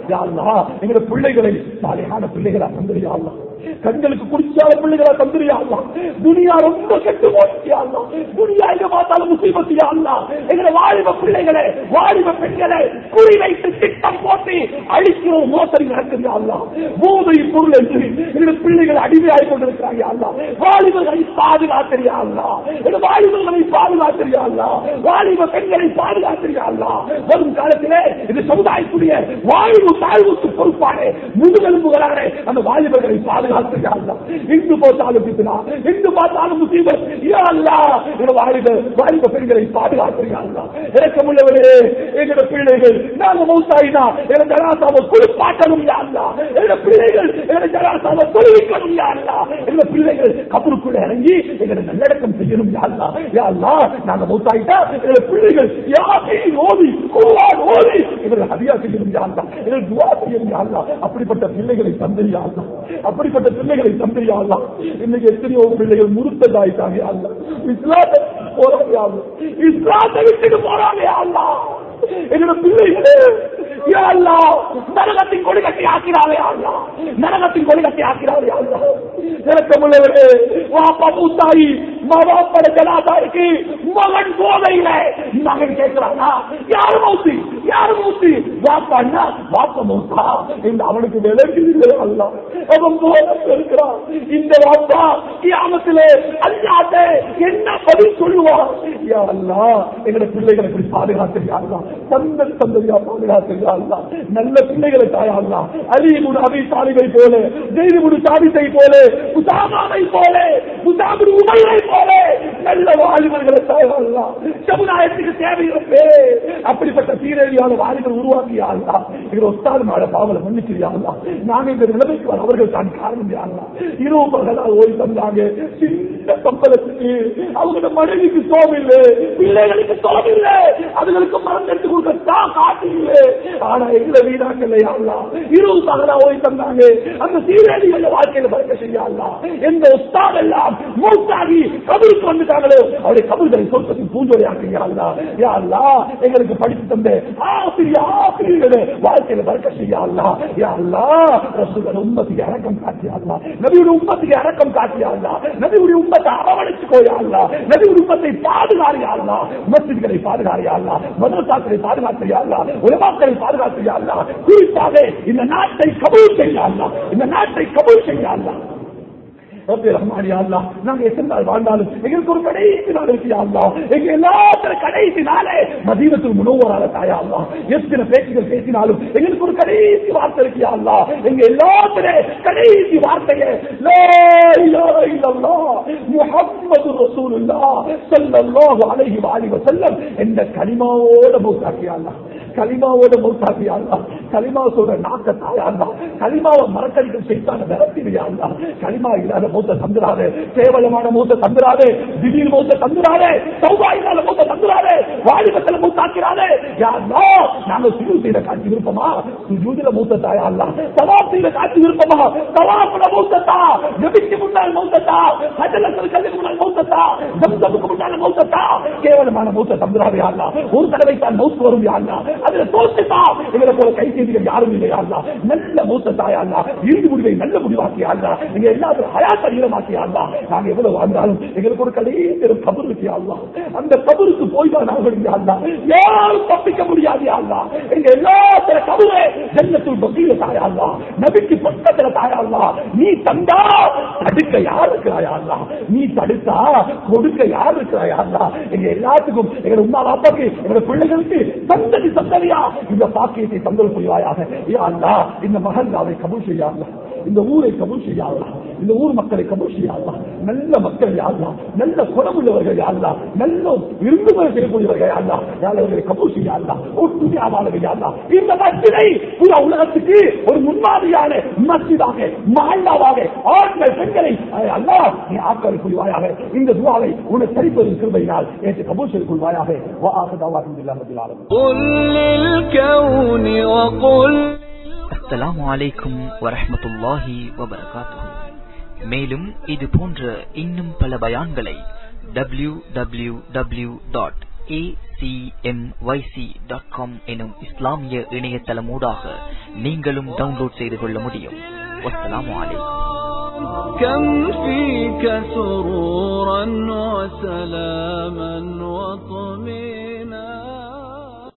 எங்க பிள்ளைகளை சாலையான பிள்ளைகளா தந்திரியா கண்களுக்கு குடிச்சால பிள்ளைகளா தந்திரியா துனியா ரொம்ப கெட்டு போச்சியா துனியா எங்க பார்த்தாலும் முசீபத்தியா எங்களை வாலிப பிள்ளைகளை வாலிப பெண்களை குறி வைத்து திட்டம் போட்டு அழிக்கிற மோசடி நடக்குறியா போதை பொருள் என்று எங்க பிள்ளைகள் அடிமையாய் கொண்டிருக்கிறாங்க வாலிபர்களை பாதுகாத்திரியா வாலிபர்களை பாதுகாத்திரியா வாலிப பெண்களை பாதுகாத்திரியா வரும் காலத்திலே இது சமுதாயத்துடைய வாழ்வு தாழ்வுக்கு பொறுப்பான முதுகெலும்புகளாக அந்த வாலிபர்களை பாதுகாத்திரியா எங்கு போட்டாலும் பித்தனா எங்கு பார்த்தாலும் முசீபத் யா அல்லாஹ் வாலிப பெண்களை பாதுகாத்திரியா இரக்கமுள்ளவரே எங்களோட பிள்ளைகள் நாங்க மௌத்தாயினா எங்க ஜனாசாவை குளிப்பாட்டணும் யா அல்லாஹ் எங்க பிள்ளைகள் எங்க ஜனாசாவை தொழுவிக்கணும் யா அல்லாஹ் எங்க பிள்ளைகள் கபருக்குள்ள இறங்கி எங்களை நல்லடக்கம் செய்யணும் யா அல்லாஹ் யா அல்லாஹ் நாங்க மௌத்தாயிட்டா எங்க பிள்ளைகள் யாசீன் ஓதி குர்ஆன் ஓதி எங்களை ஹதியா செய்யணும் யா அல்லாஹ் எங்களை துஆ செய்யணும் யா அல்லாஹ் அப்படிப்பட்ட பிள்ளைகளை தந்திரியா அல்லாஹ் அப்படிப்பட்ட பிள்ளைகளை தந்திரியா அல்லாஹ் இன்னைக்கு எத்தனையோ பிள்ளைகள் முருத்ததாயிட்டாங்க யா அல்லாஹ் இஸ்லாத்தை போறாங்க யா அல்லாஹ் இஸ்லாத்தை விட்டுட்டு போறாங்க யா அல்லாஹ் எங்களோட பிள்ளைகளே யா அல்லாஹ் நரகத்தின் கொடி கட்டி ஆக்கிறாரே யா அல்லாஹ் நரகத்தின் கொடி கட்டி ஆக்கிறாரே யா அல்லாஹ் இரக்கமுள்ளவரே வாப்பா மூத்தாயி மாவாப்பட ஜனாதாவுக்கு மகன் போதையில மகன் கேட்கிறானா யாரு மூத்தி வாப்பான்னா வாப்பா மூத்தா இந்த அவனுக்கு விளங்குது அல்லாஹ் அவன் போதை இருக்கிறான் இந்த வாப்பா கியாமத்திலே அல்லாஹ்வே என்ன பதில் சொல்லுவார் யா அல்லாஹ் எங்களோட பிள்ளைகளை இப்படி பாதுகாத்திரியா அல்லாஹ் சந்ததியா பாதுகாத்திரியா அல்லாஹ் நல்ல பிள்ளைகளை தாயா அல்லாஹ் அலி இப்னு அபீ தாலிபை போல ஸைத் இப்னு சாபித்தை போல உஸாமாவை போல முஸாப் இப்னு உமைரை போல நல்ல வாலிபர்களை தாயா அல்லாஹ் சமுதாயத்துக்கு தேவையில்லை அப்படிப்பட்ட சீரழியான வாலிபர் உருவாக்கியா அல்லாஹ் எங்க உஸ்தாத் மாட பாவலை மன்னிச்சியா அல்லாஹ் நாங்க இந்த நிலைமைக்கு அவர்கள் தான் காரணம் யா அல்லாஹ் இரவு பகலா ஓடி தந்தாங்க சின்ன சம்பளத்துக்கு அவங்களோட மனைவிக்கு சோமில்லை பிள்ளைகளுக்கு சோமில்லை அதுகளுக்கு மரம் எடுத்து கொடுக்க காட்டில்லை ஆனா எங்களை வீடாக்கல யா அல்லாஹ் இரவு பகலா ஓடி தந்தாங்க அந்த சீரழிகள வாழ்க்கையில பறக்க செய்யா அல்லாஹ் எந்த உஸ்தாத் எல்லாம் மூத்தாகி கபருக்கு வந்துட்டாங்களோ அவருடைய கபர்களை சொர்க்கத்தின் பூஞ்சொலி ஆக்கியா அல்லாஹ் யா அல்லாஹ் எங்களுக்கு படித்து தந்த ஆசிரியர்களே வாழ்க்கையில பறக்க செய்யா அல்லாஹ் யா அல்லாஹ் ரசூலுல்லாஹ் உம்மத்துக்கு இரக்கம் காட்டியா அல்லாஹ் நபியுடைய உம்மத்துக்கு இரக்கம் காட்டியா அல்லாஹ் நபியுடைய உம்மத்தை அரவணைச்சுக்கோ யா அல்லாஹ் நபியுடைய உம்மத்தை பாதுகாரியா அல்லாஹ் மஸ்ஜித்களை பாதுகாரியா அல்லாஹ் மதரசாக்களை பாதுகாத்தியா அல்லாஹ் உலமாக்களை பாதுகாத்தியா அல்லாஹ் குறிப்பாக இந்த நாட்டை கபூல் செய்யா அல்லாஹ் இந்த நாட்டை கபூல் செய்யா அல்லாஹ் ரப்பே ரஹ்மான் யா அல்லாஹ் நாங்க எத்தனை நாள் வாழ்ந்தாலும் எங்களுக்கு ஒரு கடைசி நாள் இருக்கு யா அல்லாஹ் எங்க எல்லாத்திலும் கடைசி நாளே மதீனத்துல் முனவ்வரால தாயா அல்லாஹ் எத்தனை பேச்சுகள் பேசினாலும் எங்களுக்கு ஒரு கடைசி வார்த்தை இருக்கு யா அல்லாஹ் எங்க எல்லாத்திலும் கடைசி வார்த்தையே லா இலாஹ இல்லல்லாஹ் முஹம்மதுர் ரசூலுல்லாஹ் ஸல்லல்லாஹு அலைஹி வஸல்லம் என்ற கலிமாவோட மௌத்தாக்கியா அல்லாஹ் கலிமாவோட மௌத்தாக்கியா அல்லாஹ் கலிமா சொல்ற நாக்க தாயா அல்லாஹ் கலிமாவை மறக்கடிக்கும் சைத்தான விரட்டியா அல்லாஹ் கலிமா இல்லாத மௌத்த தந்துராதே கேவலமான மௌத்த தந்துராதே திடீர் மௌத்த தந்துராதே தௌபா இல்லாத மௌத்த தந்துராதே வாலிபத்துல மௌத்தாக்கிறாதே யா அல்லாஹ் நாங்க சுஜூத் செய்த காட்சி விருப்பமா சுஜூதுல மௌத்த தாயா அல்லாஹ் தவாப் செய்த காட்சி விருப்பமா தவாப்ல மௌத்த தா நபிக்கு முன்னால் மௌத்த தா ஹஜ்ஜுல் கல்லுக்கு முன்னால் மௌத்த தா ஜம்சமுக்கு முன்னால் மௌத்த தா கேவலமான மௌத்த தந்துராதே யா அல்லாஹ் ஒரு தடவை தான் மௌத் வரும் யா அல்லாஹ் அதுல தோத்துட்டா இவரை போல கை செய்திகள் யாரும் இல்லையா அல்லாஹ் நல்ல மௌத்த தாயா அல்லாஹ் இறுதி முடிவை நல்ல முடிவாக்கியா அல்லாஹ் எங்க எல்லாரும் ஹயாத்தை ஈரமாக்கியா அல்லாஹ் நாங்க எவ்வளவு வாழ்ந்தாலும் எங்களுக்கு ஒரு கடைசி கபர் இருக்கியா அல்லாஹ் அந்த கபருக்கு போய் தான் நாங்கள் அல்லாஹ் யாரும் தப்பிக்க முடியாது அல்லாஹ் எங்க எல்லாத்தில கபரே ஜன்னத்துல் பகீல தாயா அல்லாஹ் நபிக்கு பக்கத்துல தாயா அல்லாஹ் நீ தந்தா தடுக்க யார் இருக்கிறாயா அல்லாஹ் நீ தடுத்தா கொடுக்க யார் இருக்கிறாயா அல்லாஹ் எங்க எல்லாத்துக்கும் எங்க உம்மா பாப்பாக்கு எங்க பிள்ளைகளுக்கு சந்ததி சந்ததியா இந்த பாக்கியத்தை தந்தல் புரிவாயாக யா அல்லாஹ் இந்த மஹல்லாவை கபூல் செய்யா அல்லாஹ் இந்த ஊரை கபூல் செய்யா அல்லாஹ் இந்த ஊர் மக்களை கபூல் செய்யா அல்லாஹ் நல்ல மக்கள் யா அல்லாஹ் நல்ல குணமுள்ளவர்கள் யா அல்லாஹ் நல்ல விருந்துகள் செய்யக்கூடியவர்கள் யா அல்லாஹ் யாரை கபூல் செய்யா அல்லாஹ் ஒட்டுமே ஆவாளர்கள் யா அல்லாஹ் இந்த மஸ்ஜிதை புற உலகத்துக்கு ஒரு முன்மாதிரியான மஸ்ஜிதாக மஹல்லாவாக ஆண்கள் பெண்களை அல்லாஹ் நீ ஆக்கல் புரிவாயாக இந்த துஆவை உன்னை சரிபெறும் கிருபையினால் ஏற்று கபூல் செய்து கொள்வாயாக வா ஆகிரு அல்ஹம்துலில்லாஹி ரப்பில் ஆலமீன். அஸ்ஸலாமு அலைக்கும் வரஹ்மத்துல்லாஹி வபரகாத்துஹு. மேலும் இது போன்ற இன்னும் பல பயான்களை www.acmyc.com எனும் இஸ்லாமிய இணையதளமூடாக நீங்களும் டவுன்லோட் செய்து கொள்ள முடியும். அஸ்ஸலாமு அலைக்கும். كم فيك سرورا وسلاما وطمئنا